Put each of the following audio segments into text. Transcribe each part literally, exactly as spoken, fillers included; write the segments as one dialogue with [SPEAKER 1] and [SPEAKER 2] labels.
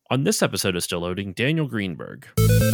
[SPEAKER 1] On this episode of Still Loading, Daniel Greenberg.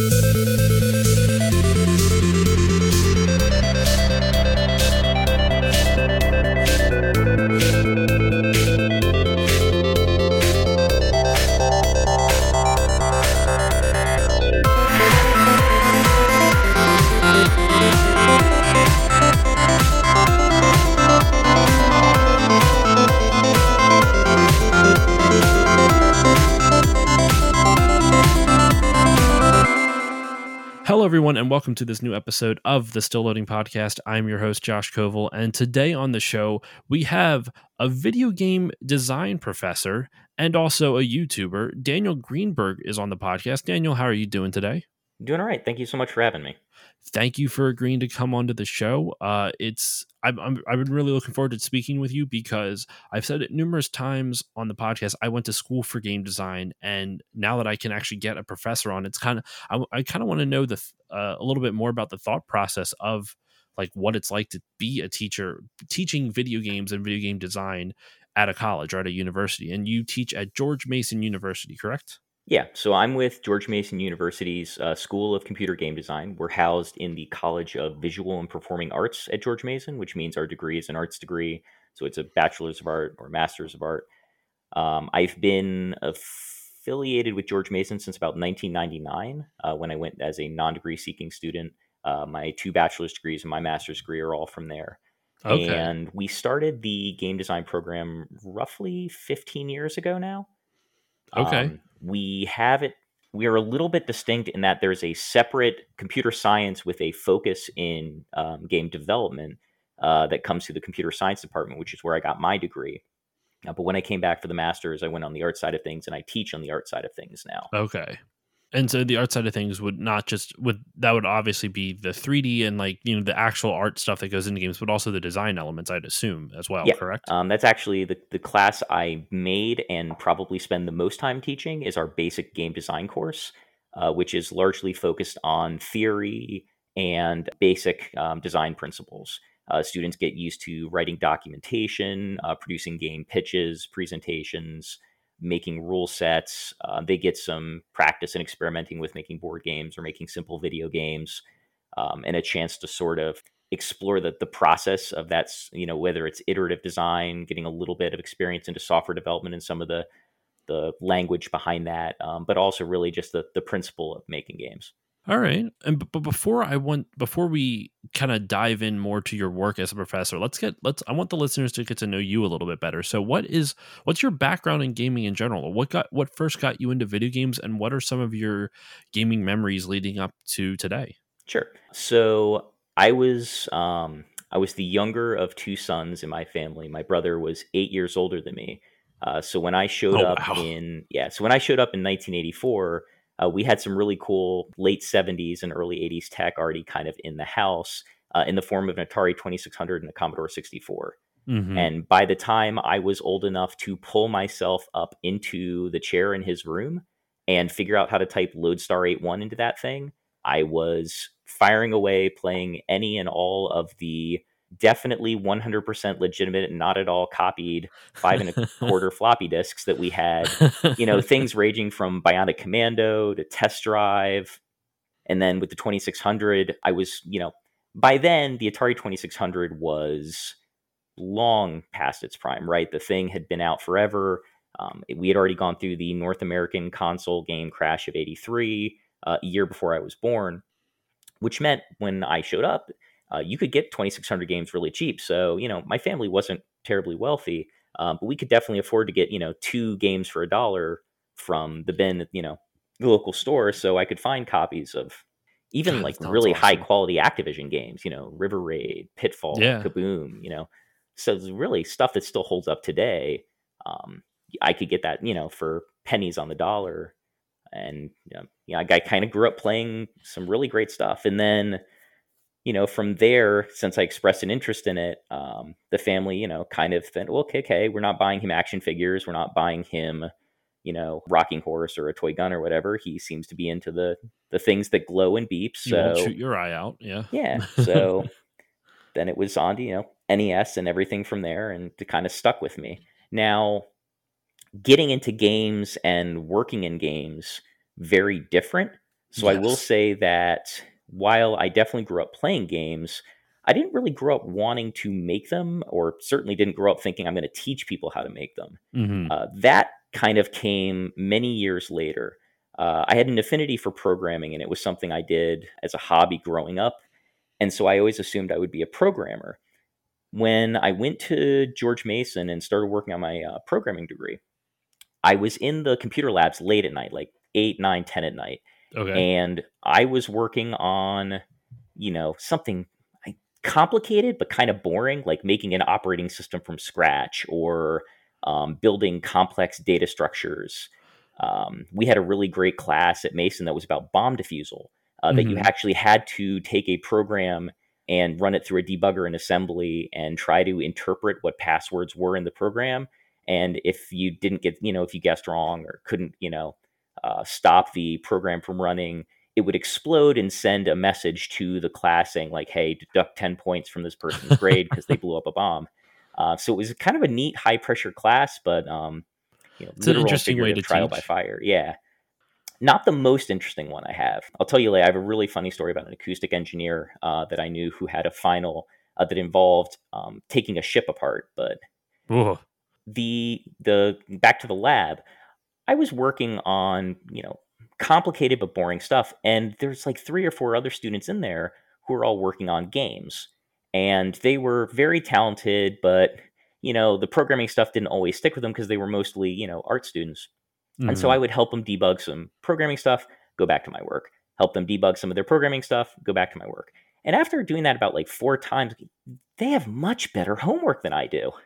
[SPEAKER 1] Hello, everyone, and welcome to this new episode of the Still Loading Podcast. I'm your host, Josh Koval, and today on the show, we have a video game design professor and also a YouTuber. Daniel Greenberg is on the podcast. Daniel, how are you doing today?
[SPEAKER 2] Doing all right. Thank you so much for having me.
[SPEAKER 1] Thank you for agreeing to come onto the show. Uh, it's I'm, I'm I've been really looking forward to speaking with you because I've said it numerous times on the podcast. I went to school for game design, and now that I can actually get a professor on, it's kind of I, I kind of want to know the uh, a little bit more about the thought process of like what it's like to be a teacher teaching video games and video game design at a college or at a university. And you teach at George Mason University, correct?
[SPEAKER 2] Yeah, so I'm with George Mason University's uh, School of Computer Game Design. We're housed in the College of Visual and Performing Arts at George Mason, which means our degree is an arts degree. So it's a bachelor's of art or master's of art. Um, I've been affiliated with George Mason since about nineteen ninety-nine uh, when I went as a non-degree seeking student. Uh, my two bachelor's degrees and my master's degree are all from there.
[SPEAKER 1] Okay.
[SPEAKER 2] And we started the game design program roughly fifteen years ago now.
[SPEAKER 1] Okay.
[SPEAKER 2] Um, we have it, we are a little bit distinct in that there's a separate computer science with a focus in um, game development uh, that comes to the computer science department, which is where I got my degree. Uh, but when I came back for the master's, I went on the art side of things, and I teach on the art side of things now.
[SPEAKER 1] Okay. And so the art side of things would not just would that would obviously be the three D and like, you know, the actual art stuff that goes into games, but also the design elements, I'd assume as well,
[SPEAKER 2] Yeah,
[SPEAKER 1] correct?
[SPEAKER 2] um, that's actually the, the class I made and probably spend the most time teaching is our basic game design course, uh, which is largely focused on theory and basic um, design principles. Uh, students get used to writing documentation, uh, producing game pitches, presentations, making rule sets. Uh, they get some practice in experimenting with making board games or making simple video games, um, and a chance to sort of explore the, the process of that, you know, whether it's iterative design, getting a little bit of experience into software development and some of the the language behind that, um, but also really just the, the principle of making games.
[SPEAKER 1] All right. And but before I want before we kind of dive in more to your work as a professor, let's get let's I want the listeners to get to know you a little bit better. So what is what's your background in gaming in general? What got what first got you into video games, and what are some of your gaming memories leading up to today?
[SPEAKER 2] Sure. So I was um, I was the younger of two sons in my family. My brother was eight years older than me. Uh, so when I showed
[SPEAKER 1] Oh,
[SPEAKER 2] up
[SPEAKER 1] wow.
[SPEAKER 2] in yeah, so when I showed up in nineteen eighty-four, uh, we had some really cool late seventies and early eighties tech already kind of in the house uh, in the form of an Atari twenty-six hundred and a Commodore sixty-four.
[SPEAKER 1] Mm-hmm.
[SPEAKER 2] And by the time I was old enough to pull myself up into the chair in his room and figure out how to type Lodestar eighty-one into that thing, I was firing away, playing any and all of the definitely one hundred percent legitimate and not at all copied five and a quarter floppy disks that we had. You know, things ranging from Bionic Commando to Test Drive. And then with the twenty-six hundred, I was, you know, by then the Atari twenty-six hundred was long past its prime, right? The thing had been out forever. Um, we had already gone through the North American console game crash of eighty-three, uh, a year before I was born, which meant when I showed up, uh, you could get twenty-six hundred games really cheap. So, you know, my family wasn't terribly wealthy, um, but we could definitely afford to get, you know, two games for a dollar from the bin at, you know, the local store. So I could find copies of even
[SPEAKER 1] God,
[SPEAKER 2] like
[SPEAKER 1] that sounds
[SPEAKER 2] really
[SPEAKER 1] awesome.
[SPEAKER 2] high quality Activision games, you know, River Raid, Pitfall,
[SPEAKER 1] Yeah.
[SPEAKER 2] Kaboom, you know. So it's really stuff that still holds up today. Um, I could get that, you know, for pennies on the dollar. And, you know, you know, I kind of grew up playing some really great stuff. And then, you know, from there, since I expressed an interest in it, um, the family, you know, kind of said, well, okay, okay, we're not buying him action figures. We're not buying him, you know, rocking horse or a toy gun or whatever. He seems to be into the the things that glow and beep.
[SPEAKER 1] You won't
[SPEAKER 2] So
[SPEAKER 1] shoot your eye out. Yeah.
[SPEAKER 2] yeah. So then it was on to, you know, N E S and everything from there, and it kind of stuck with me. Now, getting into games and working in games very different. So I will
[SPEAKER 1] Yes.
[SPEAKER 2] say that while I definitely grew up playing games, I didn't really grow up wanting to make them, or certainly didn't grow up thinking I'm going to teach people how to make them.
[SPEAKER 1] Hmm.
[SPEAKER 2] Uh, that kind of came many years later. Uh, I had an affinity for programming, and it was something I did as a hobby growing up. And so I always assumed I would be a programmer. When I went to George Mason and started working on my uh, programming degree, I was in the computer labs late at night, like eight, nine, ten at night.
[SPEAKER 1] Okay.
[SPEAKER 2] And I was working on, you know, something I- complicated, but kind of boring, like making an operating system from scratch or um, building complex data structures. Um, we had a really great class at Mason that was about bomb defusal, uh, that you
[SPEAKER 1] Hmm.
[SPEAKER 2] actually had to take a program and run it through a debugger in assembly and try to interpret what passwords were in the program. And if you didn't get, you know, if you guessed wrong or couldn't, you know, uh, stop the program from running, it would explode and send a message to the class saying like, hey, deduct ten points from this person's grade because they blew up a bomb. Uh, so it was kind of a neat high pressure class, but um, you know,
[SPEAKER 1] It's an
[SPEAKER 2] literal and
[SPEAKER 1] interesting way
[SPEAKER 2] figurative
[SPEAKER 1] to
[SPEAKER 2] trial by
[SPEAKER 1] teach.
[SPEAKER 2] fire. Yeah. Not the most interesting one I have. I'll tell you later. I have a really funny story about an acoustic engineer uh, that I knew who had a final uh, that involved um, taking a ship apart. But
[SPEAKER 1] Whoa.
[SPEAKER 2] the the back to the lab, I was working on, you know, complicated but boring stuff. And there's like three or four other students in there who are all working on games. And they were very talented, but, you know, the programming stuff didn't always stick with them because they were mostly, you know, art students. And so
[SPEAKER 1] Hmm.
[SPEAKER 2] I would help them debug some programming stuff, go back to my work, help them debug some of their programming stuff, go back to my work. And after doing that about like four times, they have much better homework than I do.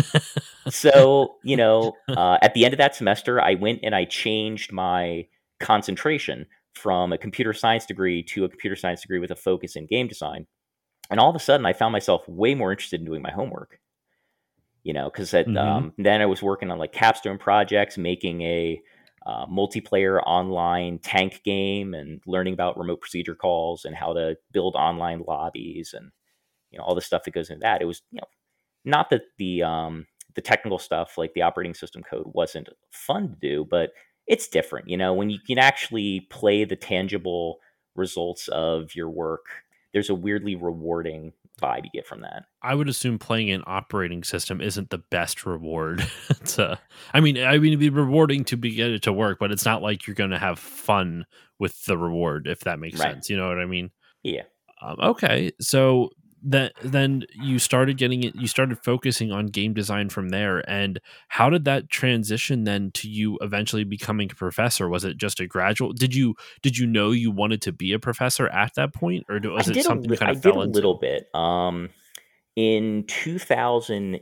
[SPEAKER 2] So, you know, uh, at the end of that semester, I went and I changed my concentration from a computer science degree to a computer science degree with a focus in game design. And all of a sudden, I found myself way more interested in doing my homework, you know, because
[SPEAKER 1] Hmm.
[SPEAKER 2] um, then I was working on like capstone projects, making a uh, multiplayer online tank game and learning about remote procedure calls and how to build online lobbies and, you know, all the stuff that goes into that. It was, you know, not that the um, the technical stuff like the operating system code wasn't fun to do, but it's different. You know, when you can actually play the tangible results of your work, there's a weirdly rewarding vibe you get from that.
[SPEAKER 1] I would assume playing an operating system isn't the best reward. to, I mean, I mean, it'd be rewarding to be get it to work, but it's not like you're going to have fun with the reward, if that makes
[SPEAKER 2] Right.
[SPEAKER 1] sense. You know what I mean?
[SPEAKER 2] Yeah.
[SPEAKER 1] Um, okay, so then then you started getting it. You started focusing on game design from there, and how did that transition then to you eventually becoming a professor? Was it just a gradual? Did you did you know you wanted to be a professor at that point, or
[SPEAKER 2] I
[SPEAKER 1] was it
[SPEAKER 2] did a
[SPEAKER 1] something you
[SPEAKER 2] li-
[SPEAKER 1] kind
[SPEAKER 2] I
[SPEAKER 1] of
[SPEAKER 2] did a
[SPEAKER 1] fell
[SPEAKER 2] little
[SPEAKER 1] into?
[SPEAKER 2] bit. Um, in two thousand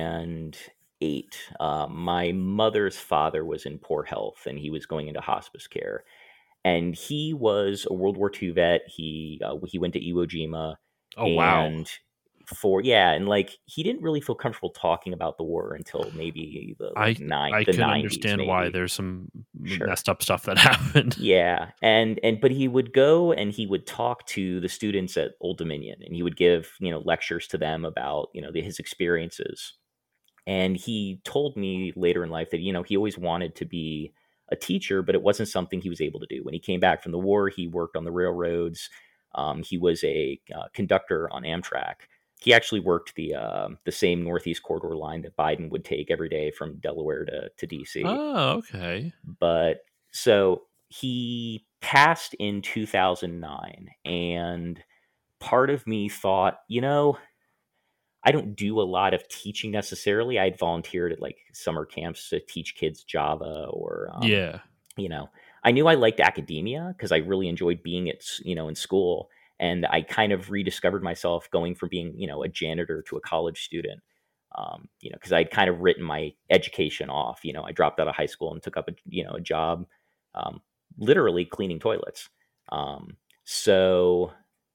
[SPEAKER 2] eight, uh, my mother's father was in poor health and he was going into hospice care. And he was a World War two vet. He uh, he went to Iwo Jima,
[SPEAKER 1] Oh wow,
[SPEAKER 2] and for yeah, and like he didn't really feel comfortable talking about the war until maybe the like
[SPEAKER 1] I
[SPEAKER 2] nine
[SPEAKER 1] I
[SPEAKER 2] the
[SPEAKER 1] could
[SPEAKER 2] nineties
[SPEAKER 1] understand why
[SPEAKER 2] maybe.
[SPEAKER 1] there's some
[SPEAKER 2] Sure.
[SPEAKER 1] messed up stuff that happened.
[SPEAKER 2] Yeah, and and but he would go and he would talk to the students at Old Dominion, and he would give, you know, lectures to them about, you know, the, his experiences. And he told me later in life that, you know, he always wanted to be a teacher, but it wasn't something he was able to do. When he came back from the war, he worked on the railroads. Um, he was a uh, conductor on Amtrak. He actually worked the uh, the same Northeast Corridor line that Biden would take every day from Delaware to, to D C.
[SPEAKER 1] Oh, okay.
[SPEAKER 2] But so he passed in two thousand nine, and part of me thought, you know, I don't do a lot of teaching necessarily. I'd volunteered at like summer camps to teach kids Java or, um,
[SPEAKER 1] Yeah.
[SPEAKER 2] you know, I knew I liked academia because I really enjoyed being at, s- you know, in school. And I kind of rediscovered myself going from being, you know, a janitor to a college student. Um, you know, because I'd kind of written my education off. You know, I dropped out of high school and took up a, you know, a job, um, literally cleaning toilets. Um, so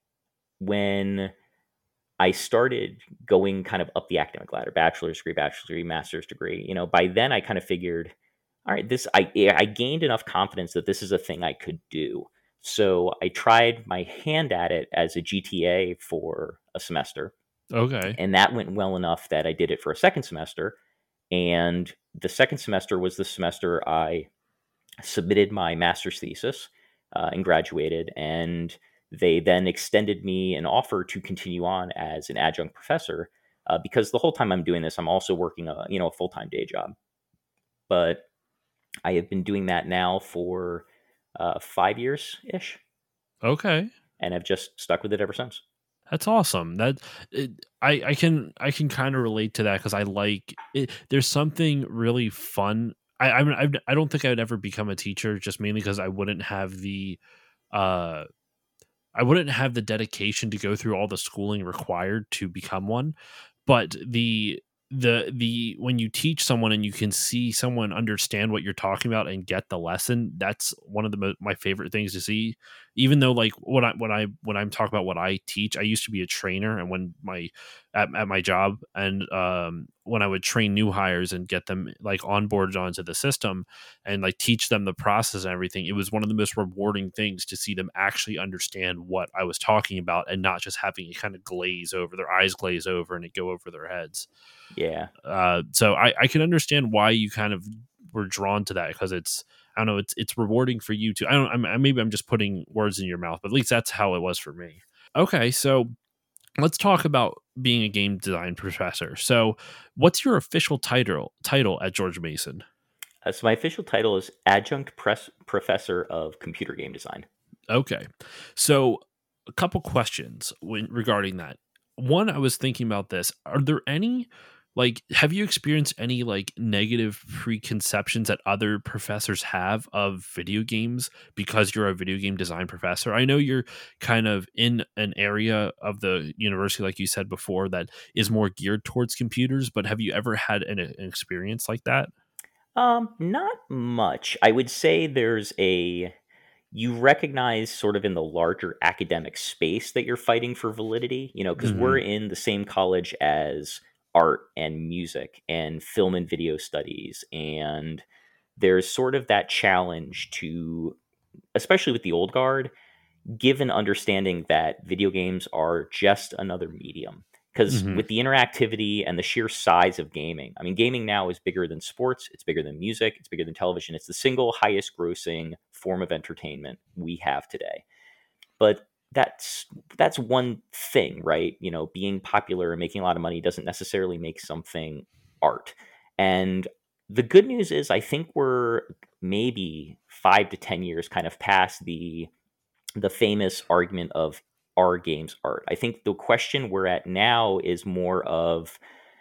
[SPEAKER 2] when I started going kind of up the academic ladder, bachelor's degree, bachelor's degree, master's degree. You know, by then I kind of figured, all right, this I I gained enough confidence that this is a thing I could do. So I tried my hand at it as a G T A for a semester,
[SPEAKER 1] Okay.
[SPEAKER 2] and that went well enough that I did it for a second semester. And the second semester was the semester I submitted my master's thesis uh, and graduated. And they then extended me an offer to continue on as an adjunct professor uh, because the whole time I'm doing this, I'm also working a you know a full time day job. But I have been doing that now for uh, five years ish,
[SPEAKER 1] Okay.
[SPEAKER 2] and I've just stuck with it ever since.
[SPEAKER 1] That's awesome. That it, I I can I can kind of relate to that because I like it. There's something really fun. I I, mean, I I don't think I would ever become a teacher just mainly because I wouldn't have the uh I wouldn't have the dedication to go through all the schooling required to become one. But the the the when you teach someone and you can see someone understand what you're talking about and get the lesson, that's one of the mo- my favorite things to see. Even though like when I when I when I'm talking about what I teach, I used to be a trainer, and when my at, at my job, and um when I would train new hires and get them like onboarded onto the system and like teach them the process and everything, it was one of the most rewarding things to see them actually understand what I was talking about and not just having it kind of glaze over their eyes glaze over and it go over their heads.
[SPEAKER 2] Yeah.
[SPEAKER 1] Uh, so I, I can understand why you kind of were drawn to that because it's I don't know it's it's rewarding for you too. I don't I'm, maybe I'm just putting words in your mouth, but at least that's how it was for me. Okay, so let's talk about being a game design professor. So, what's your official title title at George Mason?
[SPEAKER 2] Uh, so my official title is adjunct press professor of computer game design.
[SPEAKER 1] Okay, so a couple questions when, regarding that. One, I was thinking about this. Are there any like have you experienced any like negative preconceptions that other professors have of video games because you're a video game design professor? I know you're kind of in an area of the university, like you said before, that is more geared towards computers, but have you ever had an, an experience like that?
[SPEAKER 2] Um, not much. I would say there's a you recognize sort of in the larger academic space that you're fighting for validity, you know, because we're
[SPEAKER 1] Hmm.
[SPEAKER 2] in the same college as art and music and film and video studies. And there's sort of that challenge to, especially with the old guard, give an understanding that video games are just another medium. Because
[SPEAKER 1] Hmm.
[SPEAKER 2] with the interactivity and the sheer size of gaming, I mean, gaming now is bigger than sports, it's bigger than music, it's bigger than television. It's the single highest grossing form of entertainment we have today. But that's that's one thing, right? You know, being popular and making a lot of money doesn't necessarily make something art. And the good news is, I think we're maybe five to ten years kind of past the the famous argument of are games art. I think the question we're at now is more of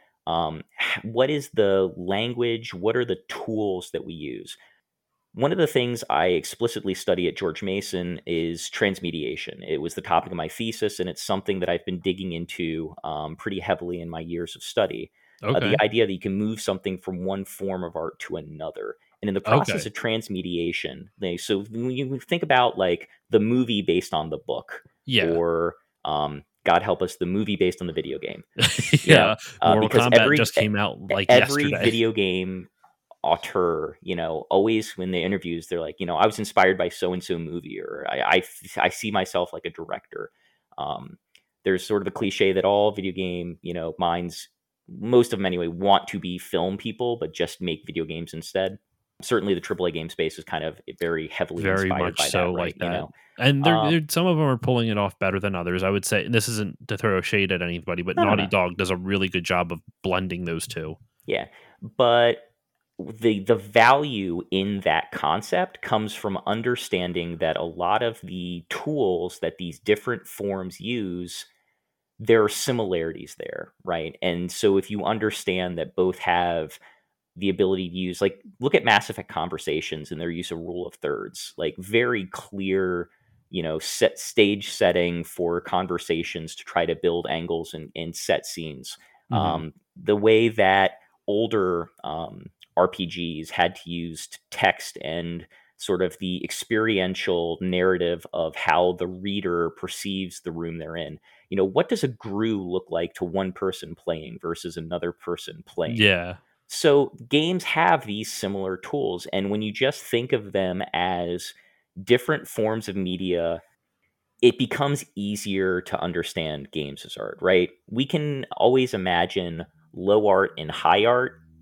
[SPEAKER 2] um, what is the language? What are the tools that we use? One of the things I explicitly study at George Mason is transmediation. It was the topic of my thesis, and it's something that I've been digging into um, pretty heavily in my years of study. Uh, the
[SPEAKER 1] Okay.
[SPEAKER 2] idea that you can move something from one form of art to another. And in the process
[SPEAKER 1] Okay.
[SPEAKER 2] of transmediation, they, so when you think about like the movie based on the book,
[SPEAKER 1] Yeah.
[SPEAKER 2] or um, God help us, the movie based on the video game, you know,
[SPEAKER 1] Yeah.
[SPEAKER 2] uh,
[SPEAKER 1] Mortal
[SPEAKER 2] because
[SPEAKER 1] Kombat
[SPEAKER 2] every
[SPEAKER 1] just came out
[SPEAKER 2] e-
[SPEAKER 1] like
[SPEAKER 2] every
[SPEAKER 1] yesterday.
[SPEAKER 2] video game auteur, you know, always when they interviews, they're like, you know, I was inspired by so and so movie, or I, I, I see myself like a director. Um, there's sort of a cliche that all video game, you know, minds, most of them anyway, want to be film people, but just make video games instead. Certainly, the triple A game space is kind of very heavily
[SPEAKER 1] Very
[SPEAKER 2] inspired
[SPEAKER 1] much
[SPEAKER 2] by that,
[SPEAKER 1] so
[SPEAKER 2] right?
[SPEAKER 1] like
[SPEAKER 2] You
[SPEAKER 1] that.
[SPEAKER 2] know,
[SPEAKER 1] And they're,
[SPEAKER 2] um,
[SPEAKER 1] they're some of them are pulling it off better than others. I would say this isn't to throw shade at anybody, but
[SPEAKER 2] no, no,
[SPEAKER 1] Naughty
[SPEAKER 2] no,
[SPEAKER 1] Dog does a really good job of blending those two.
[SPEAKER 2] yeah, but the the value in that concept comes from understanding that a lot of the tools that these different forms use, there are similarities there, right? And so if you understand that both have the ability to use, like, look at Mass Effect Conversations and their use of rule of thirds, like very clear, you know, set stage setting for conversations to try to build angles and, and set scenes.
[SPEAKER 1] Hmm.
[SPEAKER 2] Um, the way that older um, R P Gs had to use text and sort of the experiential narrative of how the reader perceives the room they're in. You know, what does a G R U look like to one person playing versus another person playing?
[SPEAKER 1] Yeah.
[SPEAKER 2] So games have these similar tools. And when you just think of them as different forms of media, it becomes easier to understand games as art, right? We can always imagine low art and high art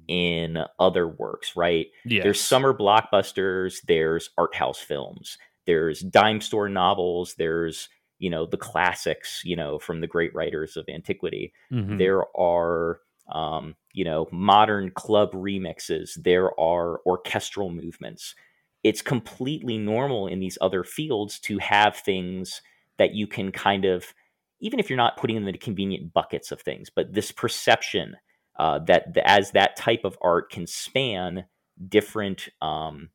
[SPEAKER 2] in other works, right? There's
[SPEAKER 1] Yes.
[SPEAKER 2] summer blockbusters, there's art house films, there's dime store novels, there's, you know, the classics, you know, from the great writers of antiquity.
[SPEAKER 1] Hmm.
[SPEAKER 2] There are, um, you know, modern club remixes, there are orchestral movements. It's completely normal in these other fields to have things that you can kind of, even if you're not putting them into convenient buckets of things, but this perception uh, that the, as that type of art can span different um,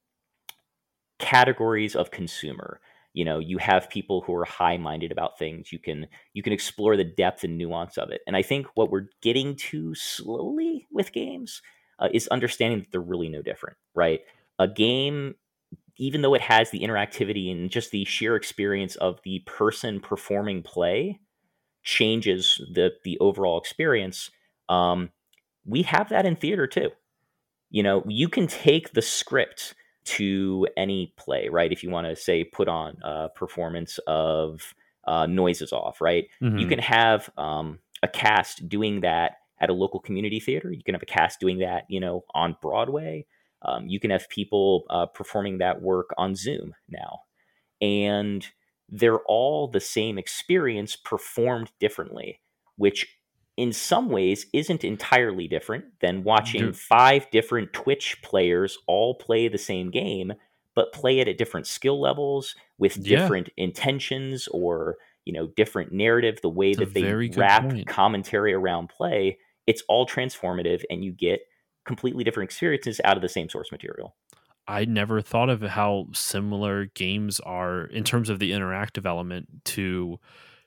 [SPEAKER 2] categories of consumer. You know, you have people who are high-minded about things. You can you can explore the depth and nuance of it. And I think what we're getting to slowly with games uh, is understanding that they're really no different, right? A game, even though it has the interactivity and just the sheer experience of the person performing play, changes the the overall experience. Um, we have that in theater too. You know, you can take the script to any play, right? If you want to say put on a performance of uh, Noises Off, right? You
[SPEAKER 1] Hmm.
[SPEAKER 2] can have um, a cast doing that at a local community theater. You can have a cast doing that, you know, on Broadway. Um, you can have people uh, performing that work on Zoom now, and they're all the same experience performed differently, which in some ways isn't entirely different than watching
[SPEAKER 1] You're,
[SPEAKER 2] five different Twitch players all play the same game, but play it at different skill levels with
[SPEAKER 1] yeah,
[SPEAKER 2] different intentions or, you know, different narrative, the way
[SPEAKER 1] it's a
[SPEAKER 2] that they
[SPEAKER 1] very good
[SPEAKER 2] wrap
[SPEAKER 1] point.
[SPEAKER 2] commentary around play. It's all transformative and you get completely different experiences out of the same source material.
[SPEAKER 1] I never thought of how similar games are in terms of the interactive element to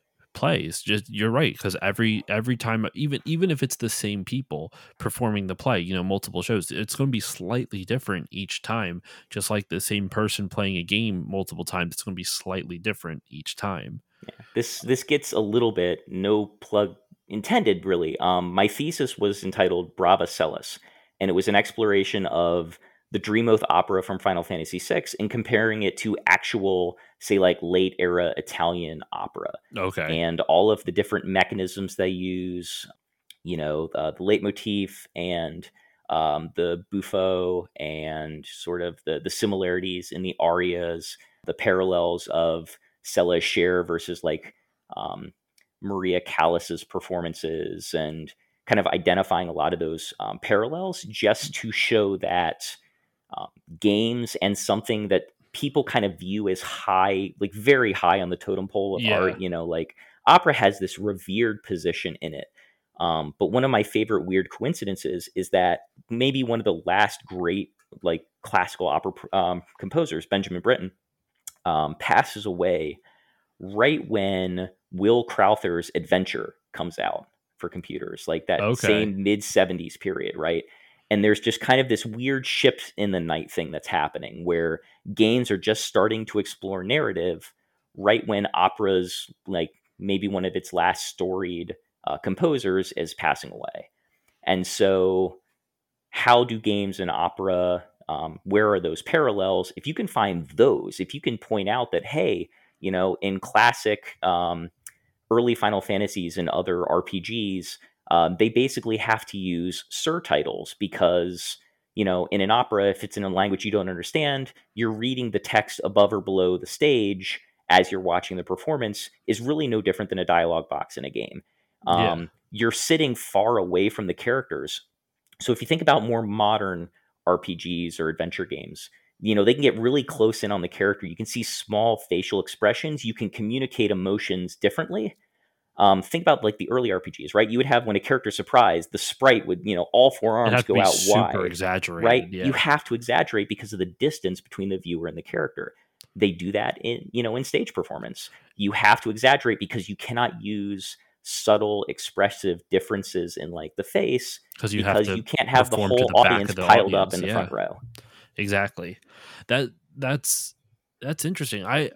[SPEAKER 1] plays. Just you're right, because every every time, even even if it's the same people performing the play, you know, multiple shows, it's going to be slightly different each time. Just like the same person playing a game multiple times, it's going to be slightly different each time.
[SPEAKER 2] This this gets a little bit no plug intended, really. Um, my thesis was entitled Brava Celis, and it was an exploration of the Dreamoth opera from Final Fantasy six and comparing it to actual, say, like late era Italian opera,
[SPEAKER 1] Okay.
[SPEAKER 2] and all of the different mechanisms they use. You know, uh, the leitmotif and um, the buffo, and sort of the the similarities in the arias, the parallels of Sella Cher versus like um, Maria Callas's performances, and kind of identifying a lot of those um, parallels just to show that um, games and something that people kind of view as high, like very high on the totem pole of art,
[SPEAKER 1] Yeah.
[SPEAKER 2] you know, like opera has this revered position in it. Um, but one of my favorite weird coincidences is that maybe one of the last great like classical opera um, composers, Benjamin Britten, um, passes away right when Will Crowther's Adventure comes out for computers, like that
[SPEAKER 1] Okay.
[SPEAKER 2] same mid seventies period, right? And there's just kind of this weird ship in the night thing that's happening where games are just starting to explore narrative right when opera's like maybe one of its last storied uh, composers is passing away. And so how do games and opera, um, where are those parallels? If you can find those, if you can point out that, hey, you know, in classic um, early Final Fantasies and other R P Gs, um, they basically have to use surtitles because, you know, in an opera, if it's in a language you don't understand, you're reading the text above or below the stage as you're watching the performance is really no different than a dialogue box in a game.
[SPEAKER 1] Yeah.
[SPEAKER 2] Um, you're sitting far away from the characters, so if you think about more modern R P Gs or adventure games, you know, they can get really close in on the character. You can see small facial expressions. You can communicate emotions differently. Um, think about like the early R P Gs, right? You would have when a character surprised, the sprite would, you know, all four
[SPEAKER 1] It
[SPEAKER 2] arms
[SPEAKER 1] has to
[SPEAKER 2] go
[SPEAKER 1] be
[SPEAKER 2] out
[SPEAKER 1] super
[SPEAKER 2] wide, right?
[SPEAKER 1] exaggerated.
[SPEAKER 2] You
[SPEAKER 1] Yeah.
[SPEAKER 2] have to exaggerate because of the distance between the viewer and the character. They do that in, you know, in stage performance. You have to exaggerate because you cannot use subtle expressive differences in like the face
[SPEAKER 1] Because you have
[SPEAKER 2] because
[SPEAKER 1] to
[SPEAKER 2] you can't have the
[SPEAKER 1] perform to
[SPEAKER 2] whole
[SPEAKER 1] the back
[SPEAKER 2] audience
[SPEAKER 1] of the
[SPEAKER 2] piled up
[SPEAKER 1] audience.
[SPEAKER 2] in the
[SPEAKER 1] Yeah.
[SPEAKER 2] front row.
[SPEAKER 1] Exactly. That that's that's interesting. I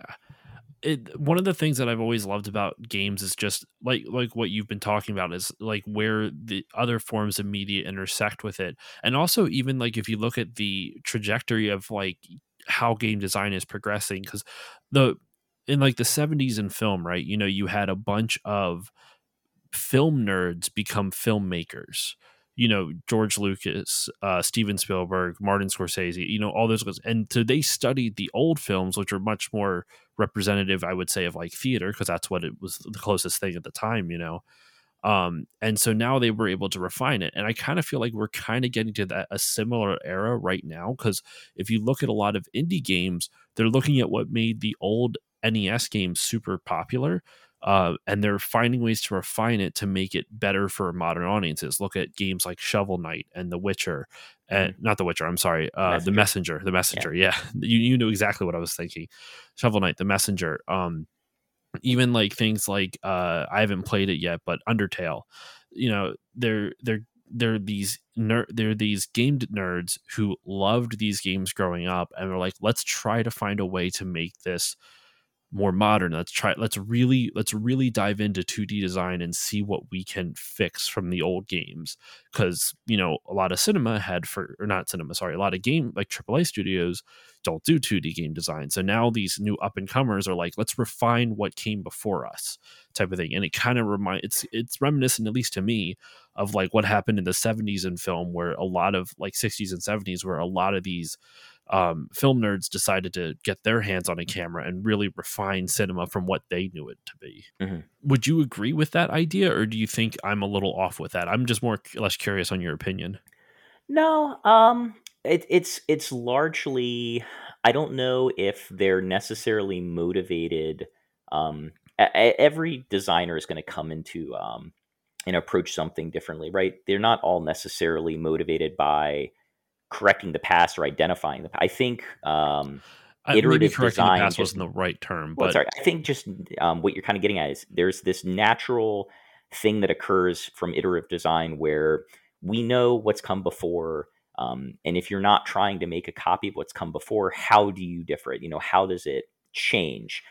[SPEAKER 1] it one of the things that I've always loved about games is just like like what you've been talking about is like where the other forms of media intersect with it. And also even like if you look at the trajectory of like how game design is progressing, because the in like the seventies in film, right? You know, you had a bunch of film nerds become filmmakers. you know, George Lucas, uh, Steven Spielberg, Martin Scorsese, you know, all those guys. And so they studied the old films, which are much more representative, I would say, of like theater, because that's what it was the closest thing at the time, you know. Um, and so now they were able to refine it. And I kind of feel like we're kind of getting to that a similar era right now. Because if you look at a lot of indie games, they're looking at what made the old N E S games super popular. Uh, and they're finding ways to refine it to make it better for modern audiences. Look at games like Shovel Knight and The Witcher, and
[SPEAKER 2] Mm-hmm.
[SPEAKER 1] not The Witcher. I'm sorry, uh, The
[SPEAKER 2] Messenger.
[SPEAKER 1] Messenger. The
[SPEAKER 2] Yeah.
[SPEAKER 1] Messenger. Yeah, you you knew exactly what I was thinking. Shovel Knight, The Messenger. Um, even like things like uh I haven't played it yet, but Undertale, you know, they're they're they're these ner- they're these game nerds who loved these games growing up and are like, let's try to find a way to make this more modern. Let's try let's really let's really dive into two D design and see what we can fix from the old games. Cause, you know, a lot of cinema had for or not cinema, sorry, a lot of game like triple A studios don't do two D game design. So now these new up and comers are like, let's refine what came before us type of thing. And it kind of remind it's it's reminiscent, at least to me, of like what happened in the seventies in film, where a lot of like sixties and seventies, where a lot of these um, film nerds decided to get their hands on a camera and really refine cinema from what they knew it to be.
[SPEAKER 2] Mm-hmm.
[SPEAKER 1] Would you agree with that idea, or do you think I'm a little off with that? I'm just more less curious on your opinion.
[SPEAKER 2] No, um, it, it's it's largely. I don't know if they're necessarily motivated. Um, a- a- every designer is going to come into um, and approach something differently, right? They're not all necessarily motivated by correcting the past or identifying the. I think um,
[SPEAKER 1] Uh, maybe
[SPEAKER 2] iterative
[SPEAKER 1] correcting the
[SPEAKER 2] design
[SPEAKER 1] past
[SPEAKER 2] just.
[SPEAKER 1] wasn't the right term,
[SPEAKER 2] Well,
[SPEAKER 1] but
[SPEAKER 2] sorry. I think just um, what you're kind of getting at is there's this natural thing that occurs from iterative design where we know what's come before. Um, and if you're not trying to make a copy of what's come before, how do you differ it? You know, how does it change?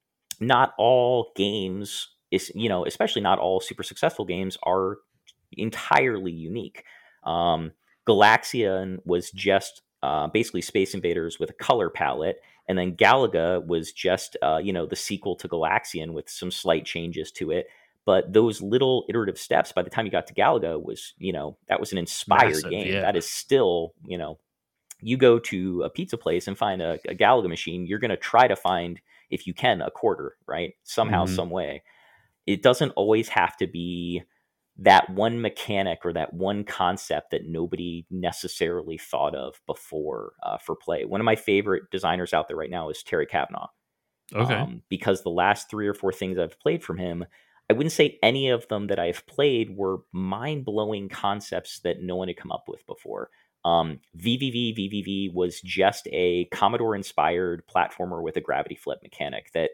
[SPEAKER 2] Not all games is, you know, especially not all super successful games are entirely unique. Um, Galaxian was just uh, basically Space Invaders with a color palette, and then Galaga was just uh, you know the sequel to Galaxian with some slight changes to it. But those little iterative steps, by the time you got to Galaga, was you know that was an inspired
[SPEAKER 1] massive.
[SPEAKER 2] game.
[SPEAKER 1] Yeah.
[SPEAKER 2] That is still you know you go to a pizza place and find a, a Galaga machine, you're going to try to find, if you can, a quarter, right? Somehow,
[SPEAKER 1] Mm-hmm.
[SPEAKER 2] some way. It doesn't always have to be that one mechanic or that one concept that nobody necessarily thought of before uh, for play. One of my favorite designers out there right now is Terry Kavanagh,
[SPEAKER 1] Okay.
[SPEAKER 2] um, because the last three or four things I've played from him, I wouldn't say any of them that I've played were mind blowing concepts that no one had come up with before. Um, V V V V V V was just a Commodore inspired platformer with a gravity flip mechanic that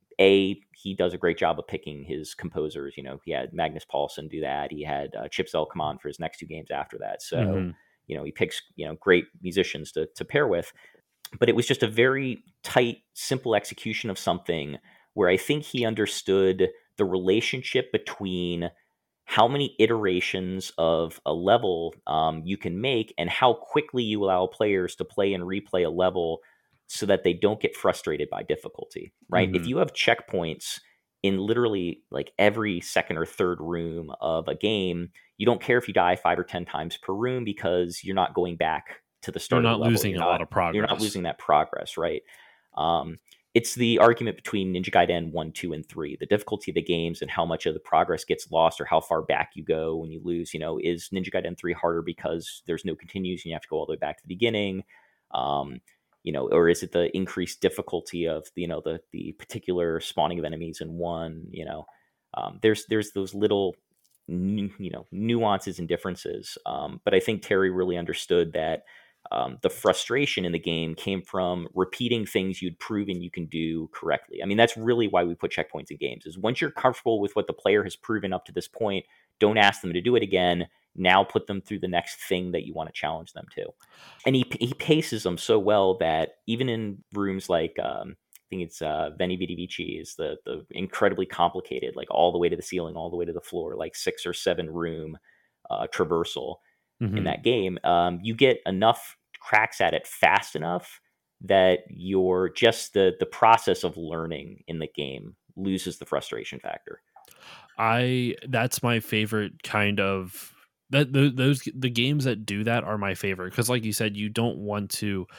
[SPEAKER 2] a he does a great job of picking his composers. You know, he had Magnus Paulsen do that. He had uh, Chip Zell come on for his next two games after that. So,
[SPEAKER 1] Mm-hmm.
[SPEAKER 2] you know, he picks you know great musicians to to pair with. But it was just a very tight, simple execution of something where I think he understood the relationship between how many iterations of a level um, you can make and how quickly you allow players to play and replay a level so that they don't get frustrated by difficulty, right? If
[SPEAKER 1] Mm-hmm.
[SPEAKER 2] you have checkpoints in literally like every second or third room of a game, you don't care if you die five or ten times per room because you're not going back to the
[SPEAKER 1] You're
[SPEAKER 2] start of the
[SPEAKER 1] not
[SPEAKER 2] level.
[SPEAKER 1] losing
[SPEAKER 2] You're
[SPEAKER 1] a lot
[SPEAKER 2] not
[SPEAKER 1] of
[SPEAKER 2] you're not
[SPEAKER 1] progress.
[SPEAKER 2] losing that progress, right? Um, it's the argument between Ninja Gaiden one, two, and three. The difficulty of the games and how much of the progress gets lost or how far back you go when you lose. You know, is Ninja Gaiden three harder because there's no continues and you have to go all the way back to the beginning? Um, you know, or is it the increased difficulty of you know the the particular spawning of enemies in one? You know, um, there's there's those little nu- you know nuances and differences. Um, but I think Terry really understood that um, the frustration in the game came from repeating things you'd proven you can do correctly. I mean, that's really why we put checkpoints in games. Is once you're comfortable with what the player has proven up to this point, don't ask them to do it again. Now put them through the next thing that you want to challenge them to. And he he paces them so well that even in rooms like um, I think it's uh, Veni Vidi Vici is the the incredibly complicated, like all the way to the ceiling, all the way to the floor, like six or seven room uh, traversal in
[SPEAKER 1] Mm-hmm.
[SPEAKER 2] that game. Um, you get enough cracks at it fast enough that you're just the the process of learning in the game loses the frustration factor.
[SPEAKER 1] I that's my favorite kind of that those, those the games that do that are my favorite, because like you said, you don't want to,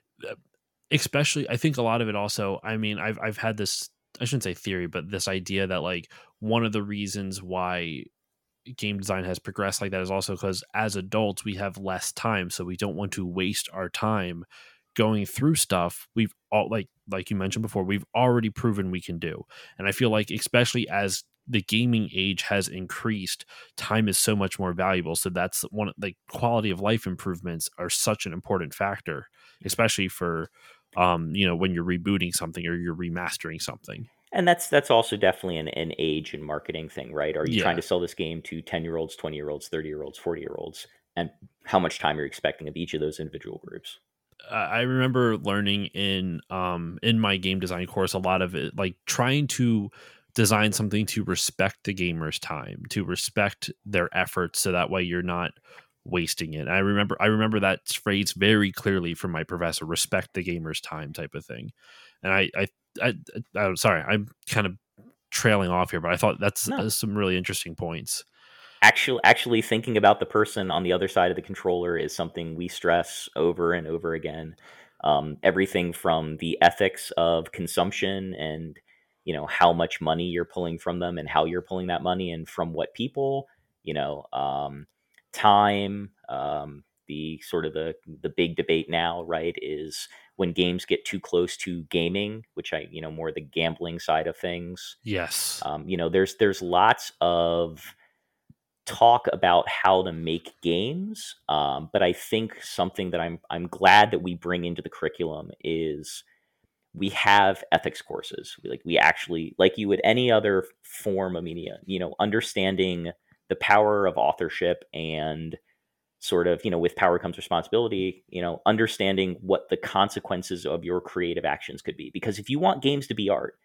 [SPEAKER 1] especially, I think a lot of it also, I mean, I've I've had this, I shouldn't say theory, but this idea that like one of the reasons why game design has progressed like that is also because as adults we have less time, so we don't want to waste our time going through stuff we've all, like like you mentioned before, we've already proven we can do. And I feel like especially as the gaming age has increased, time is so much more valuable, so that's one, like quality of life improvements are such an important factor, especially for um you know, when you're rebooting something or you're remastering something.
[SPEAKER 2] And that's that's also definitely an, an age and marketing thing, right? Are you trying
[SPEAKER 1] Yeah.
[SPEAKER 2] to sell this game to ten year olds, twenty year olds, thirty year olds, forty year olds? And how much time you're expecting of each of those individual groups?
[SPEAKER 1] uh, I remember learning in um in my game design course a lot of it, like trying to design something to respect the gamer's time, to respect their efforts, so that way you're not wasting it. I remember I remember that phrase very clearly from my professor: respect the gamer's time, type of thing. And I I, I, I I'm sorry, I'm kind of trailing off here, but I thought that's
[SPEAKER 2] No.
[SPEAKER 1] uh, some really interesting points.
[SPEAKER 2] Actually, actually thinking about the person on the other side of the controller is something we stress over and over again. Um, everything from the ethics of consumption and, you know, how much money you're pulling from them and how you're pulling that money and from what people, you know, um, time. Um, the sort of the the big debate now, right, is when games get too close to gaming, which I, you know, more the gambling side of things.
[SPEAKER 1] Yes.
[SPEAKER 2] Um, you know, there's there's lots of talk about how to make games, um, but I think something that I'm I'm glad that we bring into the curriculum is we have ethics courses. We, like we actually, like you would any other form of media, you know, understanding the power of authorship and sort of, you know, with power comes responsibility, you know, understanding what the consequences of your creative actions could be. Because if you want games to be art,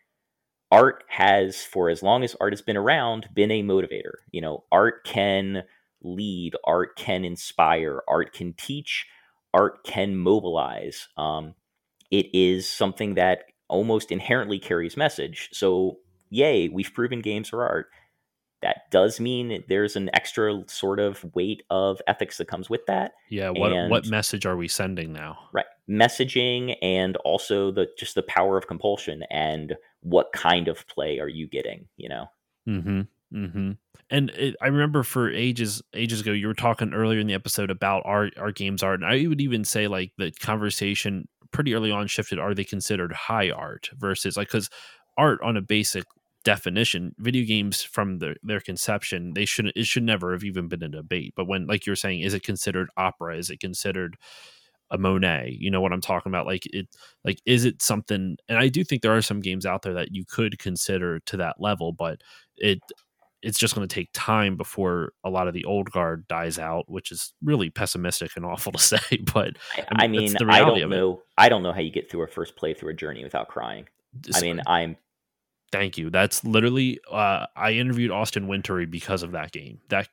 [SPEAKER 2] art has, for as long as art has been around, been a motivator. You know, art can lead, art can inspire, art can teach, art can mobilize. Um, it is something that almost inherently carries message. So, yay, we've proven games are art. That does mean there's an extra sort of weight of ethics that comes with that.
[SPEAKER 1] Yeah, what what
[SPEAKER 2] And
[SPEAKER 1] message are we sending now?
[SPEAKER 2] right, messaging, and also the just the power of compulsion and what kind of play are you getting, you know?
[SPEAKER 1] Mhm, mhm. And it, I remember for ages ages ago, you were talking earlier in the episode about our our games art, and I would even say like the conversation pretty early on shifted. Are they considered high art versus like, because art on a basic definition, video games from their their conception, they shouldn't it should never have even been a debate. But when, like you're saying, is it considered opera? Is it considered a Monet? You know what I'm talking about? Like it, like is it something? And I do think there are some games out there that you could consider to that level, but it it's just going to take time before a lot of the old guard dies out, which is really pessimistic and awful to say, but
[SPEAKER 2] I,
[SPEAKER 1] I
[SPEAKER 2] I
[SPEAKER 1] mean that's
[SPEAKER 2] mean,
[SPEAKER 1] the
[SPEAKER 2] I
[SPEAKER 1] reality
[SPEAKER 2] don't
[SPEAKER 1] of it.
[SPEAKER 2] know. I don't know how you get through a first playthrough a journey without crying. I
[SPEAKER 1] Just-
[SPEAKER 2] mean, I'm
[SPEAKER 1] Thank you. That's literally uh, I interviewed Austin Wintory because of that game. That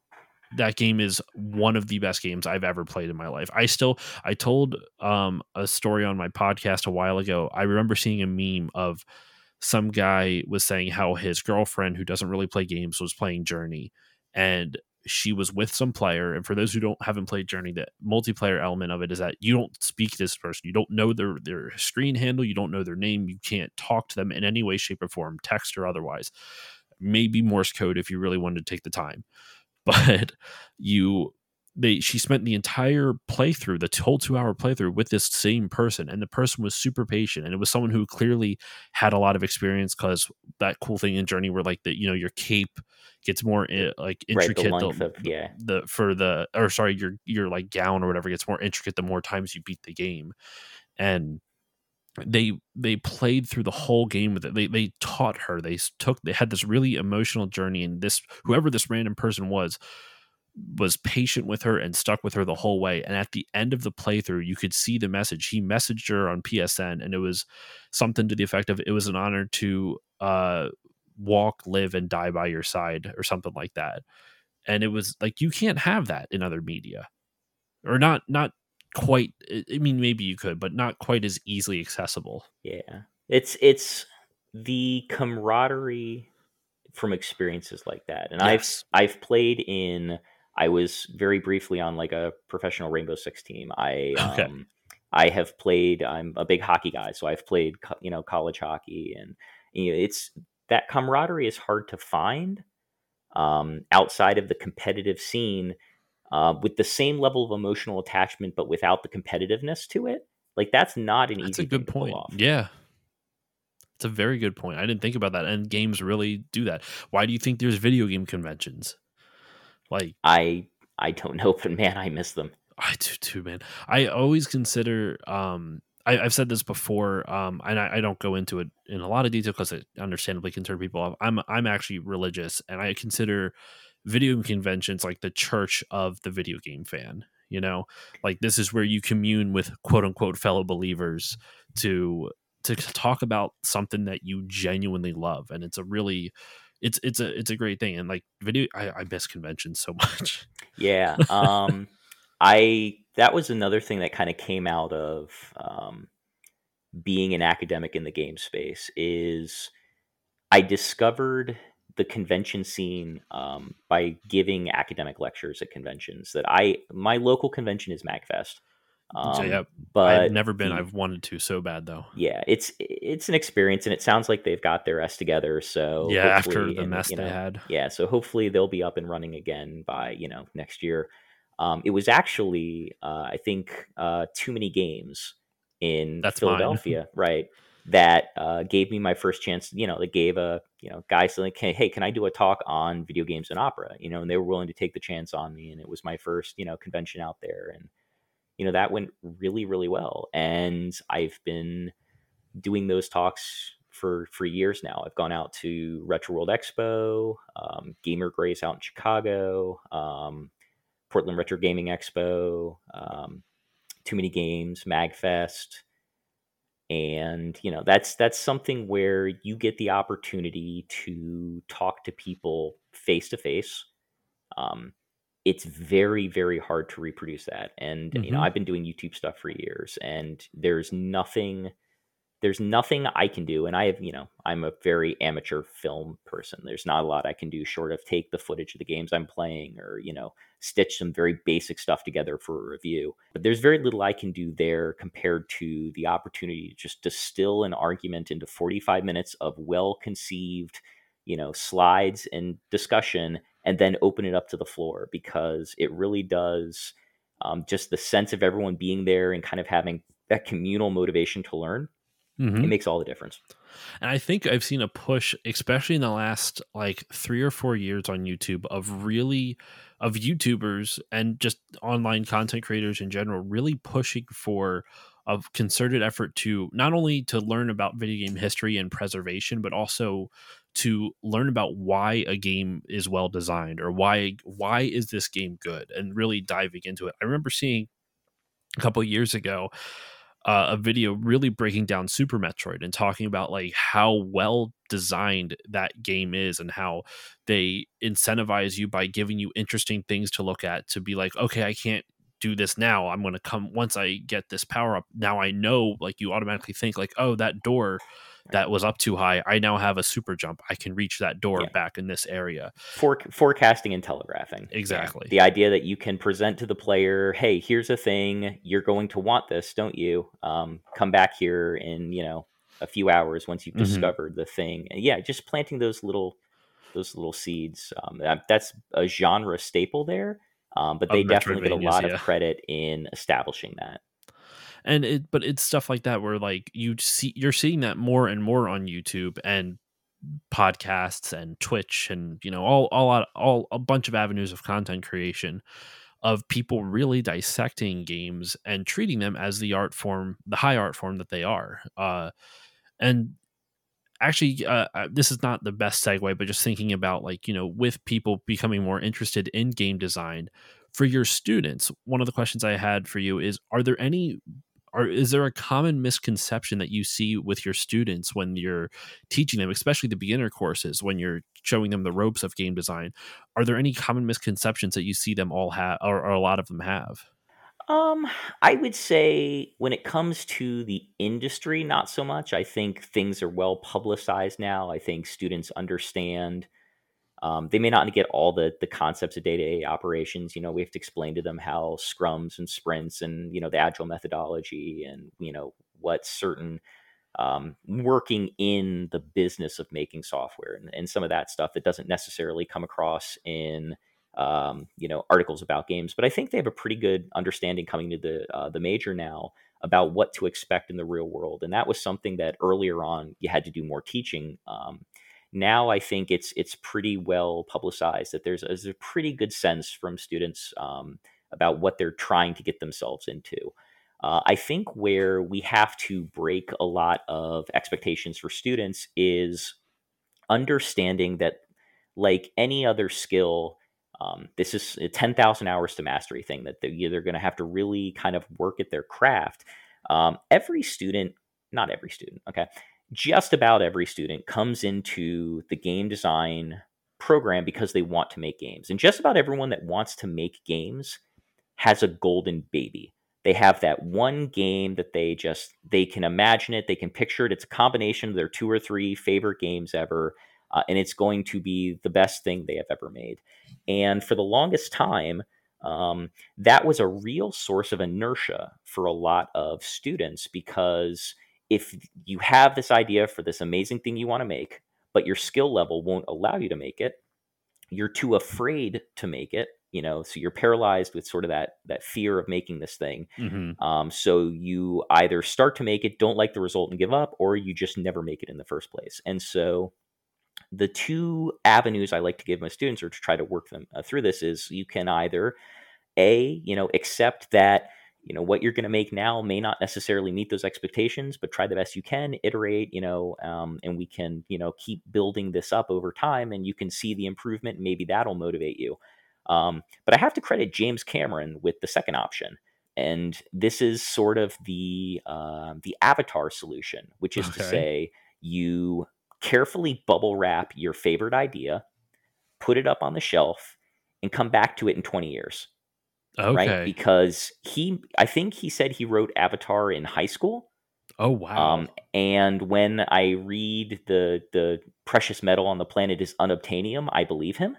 [SPEAKER 1] that game is one of the best games I've ever played in my life. I still I told um a story on my podcast a while ago. I remember seeing a meme of some guy was saying how his girlfriend, who doesn't really play games, was playing Journey, and she was with some player. And for those who don't haven't played Journey, the multiplayer element of it is that you don't speak to this person, you don't know their their screen handle, you don't know their name, you can't talk to them in any way, shape, or form, text or otherwise. Maybe Morse code if you really wanted to take the time, but you they she spent the entire playthrough, the whole two hour playthrough, with this same person, and the person was super patient, and it was someone who clearly had a lot of experience, because that cool thing in Journey where like the, you know, your cape gets more
[SPEAKER 2] the,
[SPEAKER 1] i- like
[SPEAKER 2] right. The
[SPEAKER 1] intricate, the,
[SPEAKER 2] length of
[SPEAKER 1] the
[SPEAKER 2] yeah,
[SPEAKER 1] the for the or sorry your your like gown or whatever gets more intricate the more times you beat the game. And they they played through the whole game with it. They they taught her. They s- took they had this really emotional journey, and this whoever this random person was was patient with her and stuck with her the whole way. And at the end of the playthrough, you could see the message. He messaged her on P S N, and it was something to the effect of, "It was an honor to uh, walk, live, and die by your side," or something like that. And it was like, you can't have that in other media, or not not quite. I mean, maybe you could, but not quite as easily accessible.
[SPEAKER 2] yeah. It's it's the camaraderie from experiences like that. And I've
[SPEAKER 1] Yes.
[SPEAKER 2] I've played in I was very briefly on like a professional Rainbow Six team. I
[SPEAKER 1] Okay.
[SPEAKER 2] um I have played. I'm a big hockey guy, so I've played co- you know college hockey, and you know, it's that camaraderie is hard to find um, outside of the competitive scene uh, with the same level of emotional attachment, but without the competitiveness to it. Like that's not an
[SPEAKER 1] That's a
[SPEAKER 2] easy thing
[SPEAKER 1] good
[SPEAKER 2] to pull
[SPEAKER 1] point.
[SPEAKER 2] off.
[SPEAKER 1] Yeah. It's a very good point. I didn't think about that. And games really do that. Why do you think there's video game conventions? Like,
[SPEAKER 2] I I don't know, but man, I miss them.
[SPEAKER 1] I do too, man. I always consider. Um, I, I've said this before, um, and I, I don't go into it in a lot of detail because it understandably can turn people off. I'm I'm actually religious, and I consider video game conventions like the church of the video game fan. You know, like this is where you commune with quote unquote fellow believers to to talk about something that you genuinely love, and it's a really it's it's a it's a great thing. And like video, I, I miss conventions so much.
[SPEAKER 2] Yeah. Um, I that was another thing that kind of came out of um, being an academic in the game space is I discovered the convention scene um, by giving academic lectures at conventions. That I my local convention is MagFest,
[SPEAKER 1] Yeah,
[SPEAKER 2] um,
[SPEAKER 1] I've
[SPEAKER 2] but
[SPEAKER 1] never been.
[SPEAKER 2] the
[SPEAKER 1] I've wanted to so bad though.
[SPEAKER 2] yeah, it's it's an experience, and it sounds like they've got their S together. So
[SPEAKER 1] Yeah, after
[SPEAKER 2] hopefully,
[SPEAKER 1] the
[SPEAKER 2] and
[SPEAKER 1] mess
[SPEAKER 2] you
[SPEAKER 1] they
[SPEAKER 2] know,
[SPEAKER 1] had.
[SPEAKER 2] yeah, so hopefully they'll be up and running again by you know next year. Um, it was actually, uh, I think, uh, too many games in
[SPEAKER 1] That's mine.
[SPEAKER 2] Philadelphia, right? That uh, gave me my first chance. You know, they gave a you know guy saying, "Hey, hey, can I do a talk on video games and opera?" You know, and they were willing to take the chance on me, and it was my first you know convention out there, and you know that went really really well. And I've been doing those talks for for years now. I've gone out to Retro World Expo, um, Gamer Grace out in Chicago, um, Portland Retro Gaming Expo, um, Too Many Games, Magfest, and you know that's that's something where you get the opportunity to talk to people face to face. Um, It's very very hard to reproduce that, and you know
[SPEAKER 1] Hmm.
[SPEAKER 2] I've been doing YouTube stuff for years, and there's nothing there's nothing I can do. And I have, you know, I'm a very amateur film person. There's not a lot I can do short of take the footage of the games I'm playing or, you know, stitch some very basic stuff together for a review. But there's very little I can do there compared to the opportunity to just distill an argument into forty-five minutes of well conceived, you know, slides and discussion and then open it up to the floor because it really does um, just the sense of everyone being there and kind of having that communal motivation to learn. It
[SPEAKER 1] Hmm.
[SPEAKER 2] makes all the difference.
[SPEAKER 1] And I think I've seen a push, especially in the last like three or four years on YouTube, of really of YouTubers and just online content creators in general, really pushing for a concerted effort to not only to learn about video game history and preservation, but also to learn about why a game is well designed or why why is this game good and really diving into it. I remember seeing a couple of years ago uh, a video really breaking down Super Metroid and talking about like how well designed that game is and how they incentivize you by giving you interesting things to look at to be like, okay, I can't do this now. I'm going to come once I get this power up. Now I know, like you automatically think like, oh, that door
[SPEAKER 2] Right.
[SPEAKER 1] that was up too high. I now have a super jump. I can reach that door
[SPEAKER 2] Yeah.
[SPEAKER 1] back in this area.
[SPEAKER 2] For, forecasting and telegraphing. Yeah.
[SPEAKER 1] Exactly.
[SPEAKER 2] The idea that you can present to the player, hey, here's a thing. You're going to want this, don't you? Um, come back here in, you know, a few hours once you've
[SPEAKER 1] Hmm.
[SPEAKER 2] discovered the thing. And yeah, just planting those little those little seeds. Um, that, that's a genre staple there. Um, but
[SPEAKER 1] Of
[SPEAKER 2] they definitely get a
[SPEAKER 1] Metroidvanias,
[SPEAKER 2] lot of
[SPEAKER 1] yeah.
[SPEAKER 2] credit in establishing that.
[SPEAKER 1] And it but it's stuff like that where like you see you're seeing that more and more on YouTube and podcasts and Twitch and you know all all out- all a bunch of avenues of content creation of people really dissecting games and treating them as the art form, the high art form that they are. Uh and actually uh, uh, this is not the best segue, but just thinking about like you know with people becoming more interested in game design for your students, one of the questions I had for you is, are there any or is there a common misconception that you see with your students when you're teaching them, especially the beginner courses, when you're showing them the ropes of game design? Are there any common misconceptions that you see them all have, or, or a lot of them have?
[SPEAKER 2] Um, I would say when it comes to the industry, not so much. I think things are well publicized now. I think students understand Um, they may not get all the the concepts of day-to-day operations. You know, we have to explain to them how scrums and sprints and, you know, the agile methodology and, you know, what certain um, working in the business of making software and, and some of that stuff that doesn't necessarily come across in um, you know, articles about games. But I think they have a pretty good understanding coming to the uh, the major now about what to expect in the real world. And that was something that earlier on you had to do more teaching. Um, now I think it's it's pretty well publicized that there's, there's a pretty good sense from students um, about what they're trying to get themselves into. Uh, I think where we have to break a lot of expectations for students is understanding that, like any other skill, um, this is a ten thousand hours to mastery thing that they're, they're going to have to really kind of work at their craft. Um, every student, not every student, okay, just about every student comes into the game design program because they want to make games. And just about everyone that wants to make games has a golden baby. They have that one game that they just, they can imagine it, they can picture it. It's a combination of their two or three favorite games ever, uh, and it's going to be the best thing they have ever made. And for the longest time, um, that was a real source of inertia for a lot of students, because if you have this idea for this amazing thing you want to make, but your skill level won't allow you to make it, you're too afraid to make it, you know, so you're paralyzed with sort of that that fear of making this thing.
[SPEAKER 1] Mm-hmm.
[SPEAKER 2] Um, so you either start to make it, don't like the result and give up, or you just never make it in the first place. And so the two avenues I like to give my students, or to try to work them uh, through this, is you can either a, you know, accept that, you know, what you're going to make now may not necessarily meet those expectations, but try the best you can, iterate, you know, um, and we can, you know, keep building this up over time, and you can see the improvement, and maybe that'll motivate you. Um, but I have to credit James Cameron with the second option. And this is sort of the uh, the avatar solution, which is to
[SPEAKER 1] Okay.
[SPEAKER 2] say, you carefully bubble wrap your favorite idea, put it up on the shelf, and come back to it in twenty years. Right?
[SPEAKER 1] Okay.
[SPEAKER 2] Because he, I think he said he wrote Avatar in high school.
[SPEAKER 1] Oh, wow.
[SPEAKER 2] Um, and when I read the the precious metal on the planet is unobtainium, I believe him.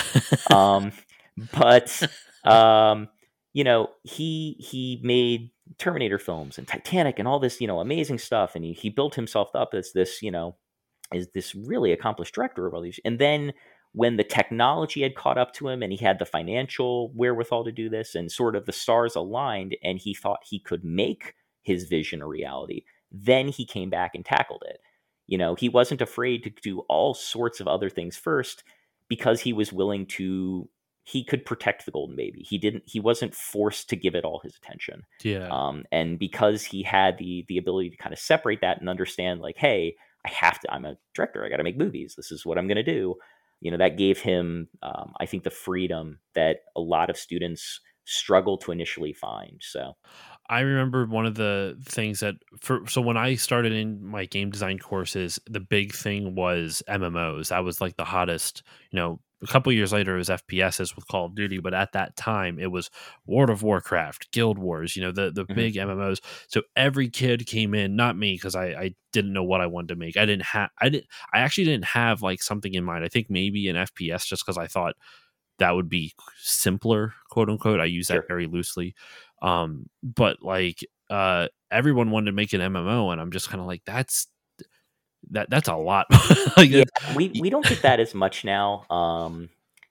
[SPEAKER 2] Um, but um, you know, he he made Terminator films and Titanic and all this, you know, amazing stuff, and he he built himself up as this, you know, is this really accomplished director of all these. And then when the technology had caught up to him and he had the financial wherewithal to do this, and sort of the stars aligned, and he thought he could make his vision a reality, then he came back and tackled it. You know, he wasn't afraid to do all sorts of other things first, because he was willing to, he could protect the golden baby. He didn't, he wasn't forced to give it all his attention.
[SPEAKER 1] Yeah.
[SPEAKER 2] Um, and because he had the the ability to kind of separate that and understand, like, hey, I have to, I'm a director, I got to make movies, this is what I'm going to do. You know, that gave him, um, I think, the freedom that a lot of students struggle to initially find. So
[SPEAKER 1] I remember one of the things that for so when I started in my game design courses, the big thing was M M Os. That was like the hottest, you know, a couple years later it was F P Ss with Call of Duty, but at that time it was World of Warcraft, Guild Wars, you know, the the
[SPEAKER 2] Mhm.
[SPEAKER 1] big M M Os. So every kid came in, not me, because I, I didn't know what I wanted to make. I didn't have I didn't I actually didn't have like something in mind. I think maybe an F P S, just because I thought that would be simpler, quote unquote. I use that
[SPEAKER 2] Sure.
[SPEAKER 1] very loosely. Um, but like uh everyone wanted to make an M M O, and I'm just kind of like, that's that that's a lot. Like
[SPEAKER 2] Yeah,
[SPEAKER 1] that-
[SPEAKER 2] we we don't get that as much now. Um,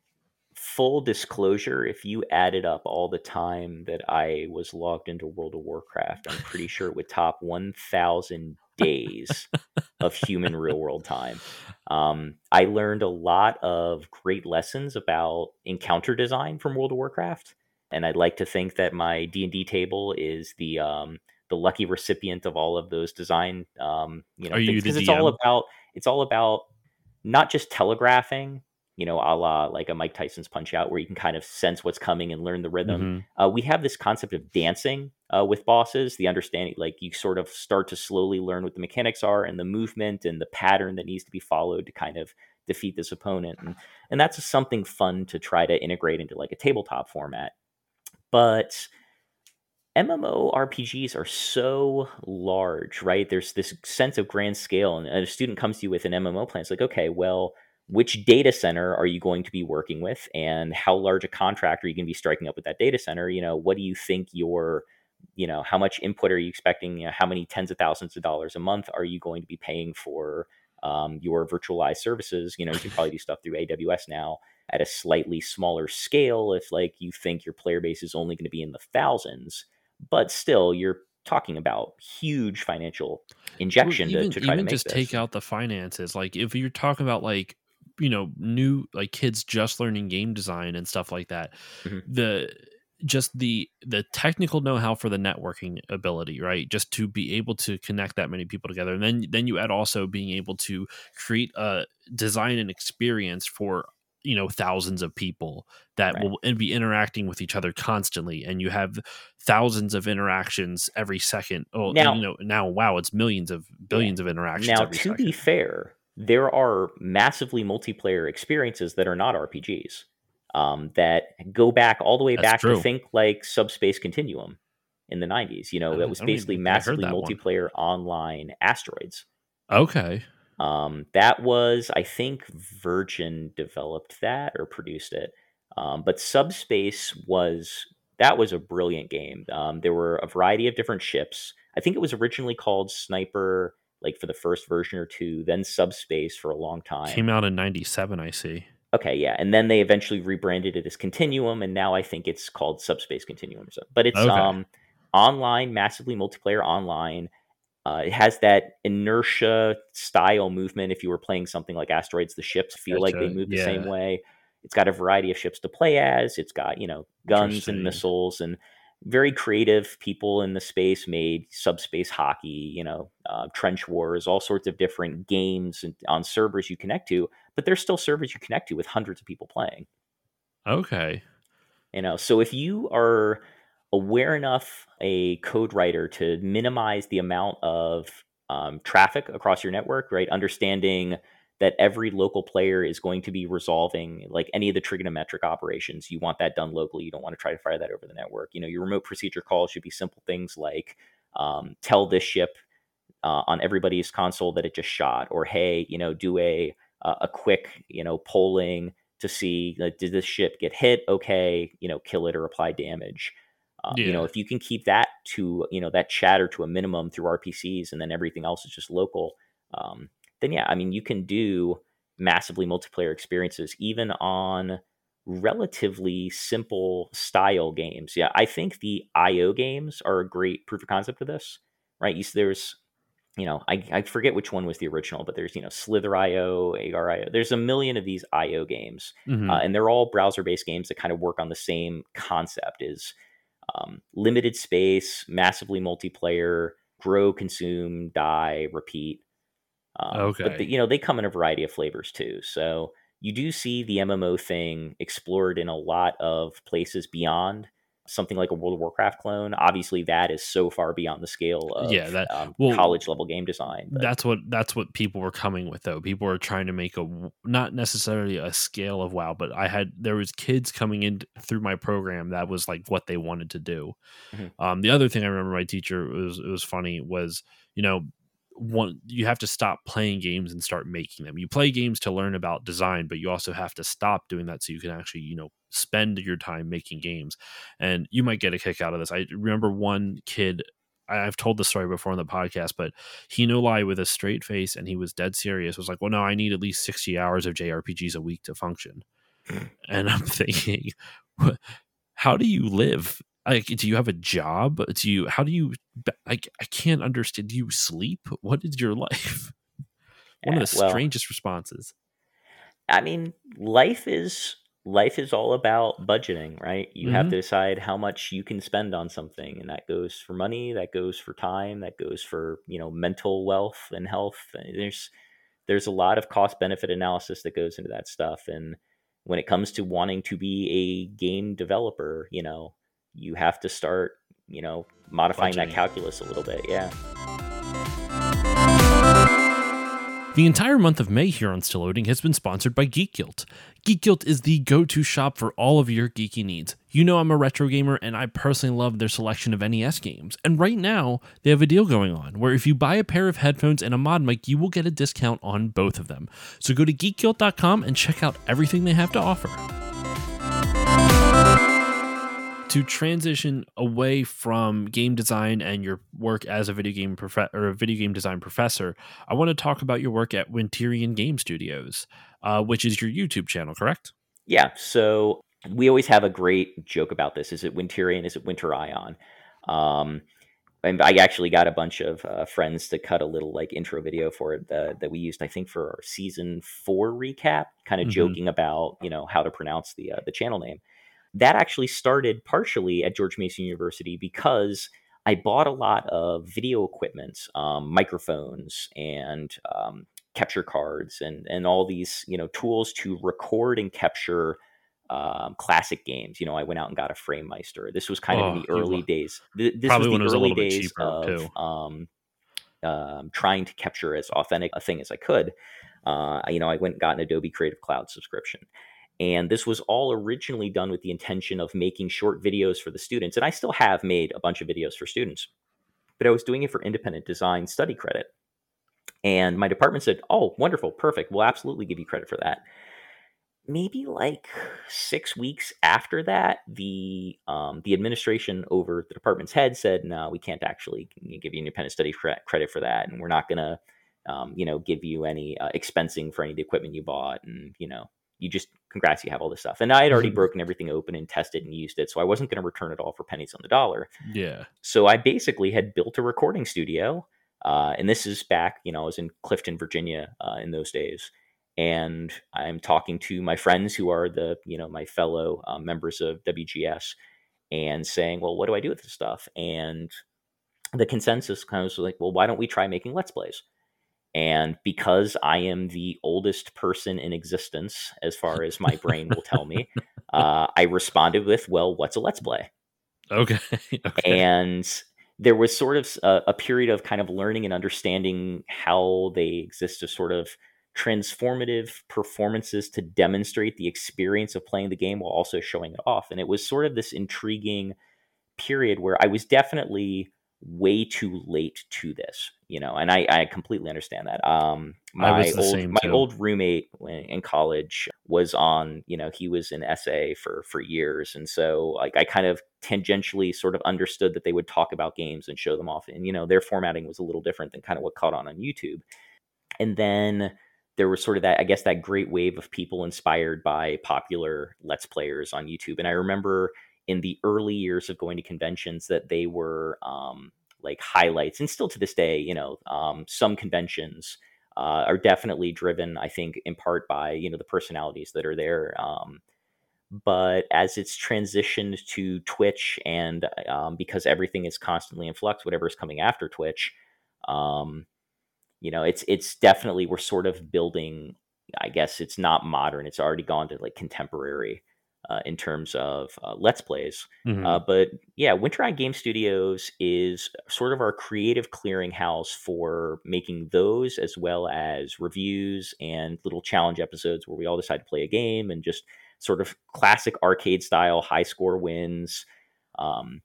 [SPEAKER 2] full disclosure, if you added up all the time that I was logged into World of Warcraft, I'm pretty sure it would top one thousand days of human real world time. Um, I learned a lot of great lessons about encounter design from World of Warcraft, and I'd like to think that my D and D table is the um, the lucky recipient of all of those design, um, you know,
[SPEAKER 1] Are you
[SPEAKER 2] things,
[SPEAKER 1] the
[SPEAKER 2] because it's all
[SPEAKER 1] D M?
[SPEAKER 2] about it's all about not just telegraphing, you know, a la like a Mike Tyson's Punch Out, where you can kind of sense what's coming and learn the rhythm.
[SPEAKER 1] Mm-hmm.
[SPEAKER 2] Uh, we have this concept of dancing uh, with bosses, the understanding, like you sort of start to slowly learn what the mechanics are and the movement and the pattern that needs to be followed to kind of defeat this opponent. And, and that's something fun to try to integrate into like a tabletop format. But MMORPGs are so large, right? There's this sense of grand scale, and a student comes to you with an M M O plan. It's like, okay, well, which data center are you going to be working with, and how large a contract are you going to be striking up with that data center? You know, what do you think your, you know, how much input are you expecting? You know, how many tens of thousands of dollars a month are you going to be paying for um, your virtualized services? You know, you can probably do stuff through A W S now at a slightly smaller scale if like you think your player base is only going to be in the thousands, but still you're talking about huge financial
[SPEAKER 1] Well,
[SPEAKER 2] injection to,
[SPEAKER 1] even
[SPEAKER 2] to try to
[SPEAKER 1] even
[SPEAKER 2] make
[SPEAKER 1] just take
[SPEAKER 2] this.
[SPEAKER 1] out the finances. Like if you're talking about like you know new like kids just learning game design and stuff like that,
[SPEAKER 2] Mhm.
[SPEAKER 1] the just the the technical know-how for the networking ability, right? Just to be able to connect that many people together, and then then you add also being able to create a design and experience for you know thousands of people that
[SPEAKER 2] Right.
[SPEAKER 1] will and be interacting with each other constantly, and you have thousands of interactions every second. Oh, and,
[SPEAKER 2] Now,
[SPEAKER 1] you know now wow, it's millions of
[SPEAKER 2] yeah.
[SPEAKER 1] billions of interactions
[SPEAKER 2] Now,
[SPEAKER 1] every
[SPEAKER 2] to be
[SPEAKER 1] second.
[SPEAKER 2] fair, there are massively multiplayer experiences that are not R P Gs um, that go back all the way
[SPEAKER 1] That's
[SPEAKER 2] back to
[SPEAKER 1] true.
[SPEAKER 2] think like Subspace Continuum in the nineties. You
[SPEAKER 1] I
[SPEAKER 2] know, that
[SPEAKER 1] don't,
[SPEAKER 2] was
[SPEAKER 1] I don't
[SPEAKER 2] basically
[SPEAKER 1] even think I heard
[SPEAKER 2] massively
[SPEAKER 1] that one.
[SPEAKER 2] multiplayer online asteroids.
[SPEAKER 1] Okay,
[SPEAKER 2] Um, that was, I think, Virgin developed that or produced it. Um, but Subspace was that was a brilliant game. Um, there were a variety of different ships. I think it was originally called Sniper, like for the first version or two, then Subspace for a long time.
[SPEAKER 1] came out in ninety-seven. I see.
[SPEAKER 2] Okay, yeah, and then they eventually rebranded it as Continuum, and now I think it's called Subspace Continuum. Or something. But it's
[SPEAKER 1] Okay,
[SPEAKER 2] um, online, massively multiplayer online. Uh, it has that inertia style movement. If you were playing something like Asteroids, the ships feel like they
[SPEAKER 1] gotcha.
[SPEAKER 2] move the same
[SPEAKER 1] Yeah,
[SPEAKER 2] way. It's got a variety of ships to play as. It's got, you know, guns and
[SPEAKER 1] interesting.
[SPEAKER 2] missiles, and very creative people in the space made subspace hockey, you know, uh, trench wars, all sorts of different games and, on servers you connect to. But there's still servers you connect to with hundreds of people playing.
[SPEAKER 1] Okay,
[SPEAKER 2] You know, so if you are aware enough a code writer to minimize the amount of um, traffic across your network, right? Understanding that every local player is going to be resolving like any of the trigonometric operations. You want that done locally. You don't want to try to fire that over the network. You know, your remote procedure calls should be simple things like um, tell this ship uh, on everybody's console that it just shot, or hey, you know, do a uh, a quick, you know, polling to see like, did this ship get hit? Okay, you know, kill it or apply damage. Um, you know,
[SPEAKER 1] yeah,
[SPEAKER 2] if you can keep that to, you know, that chatter to a minimum through R P Cs, and then everything else is just local, um, then yeah, I mean, you can do massively multiplayer experiences even on relatively simple style games. Yeah, I think the I O games are a great proof of concept of this, right? You, there's you know, I, I forget which one was the original, but there's, you know, Slither dot io, Agar dot io. There's a million of these I O games, uh,
[SPEAKER 1] hmm
[SPEAKER 2] and they're all browser-based games that kind of work on the same concept: is um, limited space, massively multiplayer, grow, consume, die, repeat. Um, but the,
[SPEAKER 1] okay.
[SPEAKER 2] you know, they come in a variety of flavors too. So you do see the M M O thing explored in a lot of places beyond something like a World of Warcraft clone. Obviously, that is so far beyond the scale of
[SPEAKER 1] Yeah, that
[SPEAKER 2] um,
[SPEAKER 1] well,
[SPEAKER 2] college level game design. But
[SPEAKER 1] that's what that's what people were coming with though. People were trying to make a w- not necessarily a scale of WoW, but I had there was kids coming in through my program that was like what they wanted to do.
[SPEAKER 2] mhm,
[SPEAKER 1] Um, the other thing I remember my teacher it was it was funny was you know one you have to stop playing games and start making them. You play games to learn about design, but you also have to stop doing that so you can actually you know spend your time making games. And you might get a kick out of this. I remember one kid. I- I've told the story before on the podcast, but he no lie with a straight face and he was dead serious. Was like, well, no, I need at least sixty hours of J R P Gs a week to function. And I'm thinking, how do you live? Like, do you have a job? Do you? How do you? Like, I can't understand. Do you sleep? What is your life? One of
[SPEAKER 2] yeah,
[SPEAKER 1] the
[SPEAKER 2] well,
[SPEAKER 1] strangest responses.
[SPEAKER 2] I mean, life is life is all about budgeting, right? You have
[SPEAKER 1] Hmm.
[SPEAKER 2] to decide how much you can spend on something, and that goes for money, that goes for time, that goes for, you know, mental wealth and health. And There's there's a lot of cost benefit analysis that goes into that stuff. And when it comes to wanting to be a game developer, you know, you have to start, you know, modifying that
[SPEAKER 1] Budgeting.
[SPEAKER 2] calculus a little bit. Yeah.
[SPEAKER 1] The entire month of May here on Still Loading has been sponsored by Geek Guilt. Geek Guilt is the go-to shop for all of your geeky needs. You know I'm a retro gamer, and I personally love their selection of N E S games. And right now, they have a deal going on, where if you buy a pair of headphones and a mod mic, you will get a discount on both of them. So go to geek guilt dot com and check out everything they have to offer. To transition away from game design and your work as a video game prof- or a video game design professor, I want to talk about your work at Winterion Game Studios, uh, which is your YouTube channel, correct?
[SPEAKER 2] Yeah. So we always have a great joke about this. Is it Winterion? Is it Winter Ion? Um, and I actually got a bunch of uh, friends to cut a little like intro video for it uh, that we used, I think, for our season four recap, kind of
[SPEAKER 1] Mm-hmm.
[SPEAKER 2] joking about, you know, how to pronounce the uh, the channel name. That actually started partially at George Mason University because I bought a lot of video equipment, um, microphones and um, capture cards and and all these, you know, tools to record and capture um, classic games. You know, I went out and got a FrameMeister. This was kind of in
[SPEAKER 1] Oh,
[SPEAKER 2] the
[SPEAKER 1] you
[SPEAKER 2] early
[SPEAKER 1] lo-
[SPEAKER 2] days. Th- this was
[SPEAKER 1] probably when
[SPEAKER 2] the
[SPEAKER 1] it was a
[SPEAKER 2] early
[SPEAKER 1] little bit
[SPEAKER 2] days
[SPEAKER 1] cheaper
[SPEAKER 2] of
[SPEAKER 1] too.
[SPEAKER 2] um, um, trying to capture as authentic a thing as I could. Uh, you know, I went and got an Adobe Creative Cloud subscription. And this was all originally done with the intention of making short videos for the students. And I still have made a bunch of videos for students, but I was doing it for independent design study credit. And my department said, "Oh, wonderful, perfect. We'll absolutely give you credit for that." Maybe like six weeks after that, the um, the administration over the department's head said, "No, we can't actually give you independent study cre- credit for that, and we're not going to, um, you know, give you any uh, expensing for any of the equipment you bought, and you know, you just congrats, you have all this stuff." And I had already broken everything open and tested and used it, so I wasn't going to return it all for pennies on the dollar.
[SPEAKER 1] Yeah.
[SPEAKER 2] So I basically had built a recording studio, uh, and this is back, you know, I was in Clifton, Virginia, uh, in those days. And I'm talking to my friends who are the, you know, my fellow uh, members of W G S and saying, well, what do I do with this stuff? And the consensus kind of was like, well, why don't we try making Let's Plays? And because I am the oldest person in existence, as far as my brain will tell me, uh, I responded with, well, what's a Let's Play?
[SPEAKER 1] Okay. Okay.
[SPEAKER 2] And there was sort of a, a period of kind of learning and understanding how they exist as sort of transformative performances to demonstrate the experience of playing the game while also showing it off. And it was sort of this intriguing period where I was definitely way too late to this, you know, and I, I completely understand that. Um,
[SPEAKER 1] I
[SPEAKER 2] my
[SPEAKER 1] was the
[SPEAKER 2] old
[SPEAKER 1] same
[SPEAKER 2] my
[SPEAKER 1] too.
[SPEAKER 2] old roommate in college was on, you know, he was in S A for for years, and so like I kind of tangentially sort of understood that they would talk about games and show them off, and you know, their formatting was a little different than kind of what caught on on YouTube. And then there was sort of that, I guess, that great wave of people inspired by popular Let's Players on YouTube. And I remember in the early years of going to conventions that they were um, like highlights. And still to this day, you know, um, some conventions uh, are definitely driven, I think, in part by, you know, the personalities that are there. Um, but as it's transitioned to Twitch and um, because everything is constantly in flux, whatever is coming after Twitch, um, you know, it's it's definitely, we're sort of building, I guess it's not modern, it's already gone to like contemporary uh, in terms of uh, Let's Plays.
[SPEAKER 1] Mhm.
[SPEAKER 2] Uh, but yeah, Winter Eye Game Studios is sort of our creative clearinghouse for making those, as well as reviews and little challenge episodes where we all decide to play a game and just sort of classic arcade style high score wins. Um,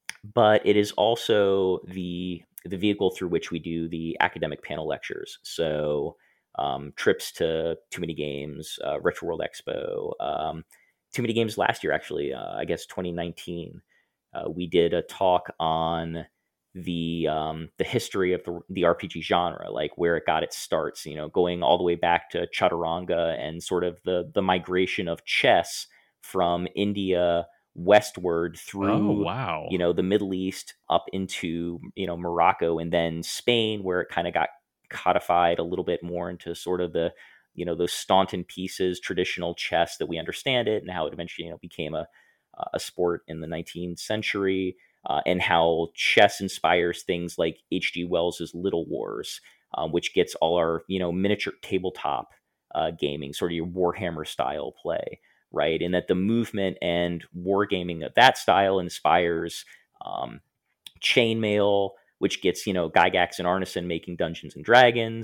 [SPEAKER 2] but it is also the the vehicle through which we do the academic panel lectures. So um, trips to Too Many Games, uh, Retro World Expo, um, Too Many Games last year, actually, uh, I guess twenty nineteen. Uh, we did a talk on the um, the history of the, the R P G genre, like where it got its starts, you know, going all the way back to Chaturanga and sort of the the migration of chess from India westward
[SPEAKER 1] Oh,
[SPEAKER 2] through,
[SPEAKER 1] wow.
[SPEAKER 2] you know, the Middle East up into, you know, Morocco and then Spain, where it kind of got codified a little bit more into sort of the, you know, those Staunton pieces, traditional chess that we understand it, and how it eventually, you know, became a a sport in the nineteenth century, uh, and how chess inspires things like H G Wells's Little Wars, um, which gets all our, you know, miniature tabletop uh, gaming, sort of your Warhammer style play, right? And that the movement and wargaming of that style inspires um, chainmail, which gets, you know, Gygax and Arneson making Dungeons and Dragons,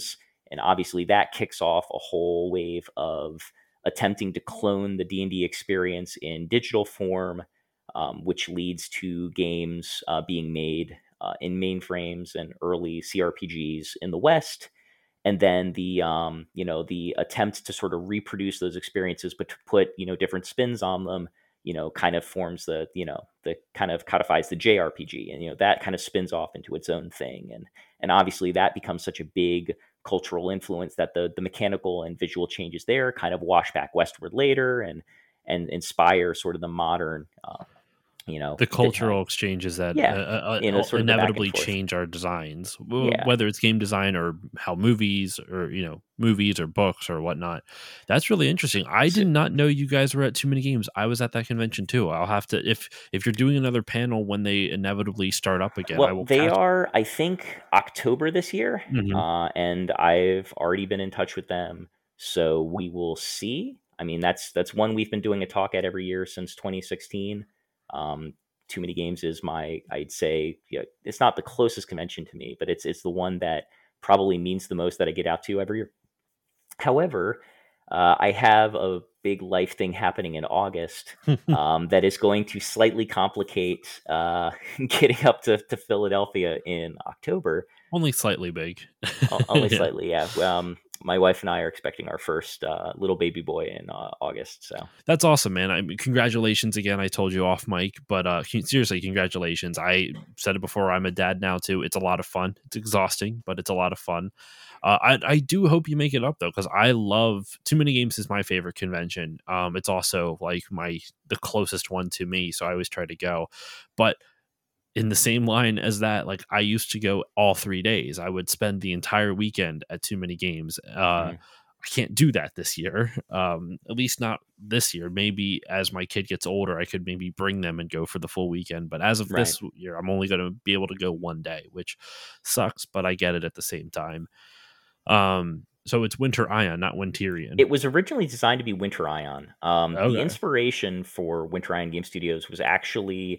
[SPEAKER 2] And obviously that kicks off a whole wave of attempting to clone the D and D experience in digital form, um, which leads to games uh, being made uh, in mainframes and early C R P Gs in the West. And then the um, you know the attempt to sort of reproduce those experiences, but to put you know different spins on them, you know, kind of forms the you know the kind of codifies the J R P G, and you know that kind of spins off into its own thing, and and obviously that becomes such a big cultural influence that the the mechanical and visual changes there kind of wash back westward later, and and inspire sort of the modern uh, you know
[SPEAKER 1] The
[SPEAKER 2] the, uh,
[SPEAKER 1] cultural exchanges that uh,
[SPEAKER 2] yeah
[SPEAKER 1] uh,
[SPEAKER 2] you know
[SPEAKER 1] uh,
[SPEAKER 2] sort of the back and
[SPEAKER 1] inevitably
[SPEAKER 2] forth.
[SPEAKER 1] change our designs, w-
[SPEAKER 2] Yeah.
[SPEAKER 1] whether it's game design or how movies or you know movies or books or whatnot. That's really interesting. I
[SPEAKER 2] So,
[SPEAKER 1] did not know you guys were at Too Many Games. I was at that convention too. I'll have to if if you're doing another panel when they inevitably start up again. I
[SPEAKER 2] well,
[SPEAKER 1] will
[SPEAKER 2] they
[SPEAKER 1] catch.
[SPEAKER 2] are, I think, October this year,
[SPEAKER 1] Mhm.
[SPEAKER 2] uh, and I've already been in touch with them, so we will see. I mean, that's that's one we've been doing a talk at every year since twenty sixteen. Um, Too Many Games is my, I'd say, yeah, it's not the closest convention to me, but it's it's the one that probably means the most that I get out to every year. However, uh, I have a big life thing happening in August um, that is going to slightly complicate uh, getting up to, to Philadelphia in October.
[SPEAKER 1] Only slightly big.
[SPEAKER 2] O- Only
[SPEAKER 1] Yeah.
[SPEAKER 2] slightly, yeah. Um, my wife and I are expecting our first uh, little baby boy in uh, August. So
[SPEAKER 1] That's awesome, man. I mean, congratulations again. I told you off mic, but uh, seriously, congratulations. I said it before. I'm a dad now too. It's a lot of fun. It's exhausting, but it's a lot of fun. Uh, I I do hope you make it up though, because I love Too Many Games is my favorite convention. Um, it's also like my the closest one to me, so I always try to go. But in the same line as that, like I used to go all three days. I would spend the entire weekend at Too Many Games. Uh,
[SPEAKER 2] mhm.
[SPEAKER 1] I can't do that this year. Um, at least not this year. Maybe as my kid gets older, I could maybe bring them and go for the full weekend. But as of
[SPEAKER 2] Right.
[SPEAKER 1] this year, I'm only going to be able to go one day, which sucks, but I get it at the same time. Um, so it's Winter Ion, not Winterion.
[SPEAKER 2] It was originally designed to be Winter Ion. Um, the
[SPEAKER 1] Okay.
[SPEAKER 2] inspiration for Winter Ion Game Studios was actually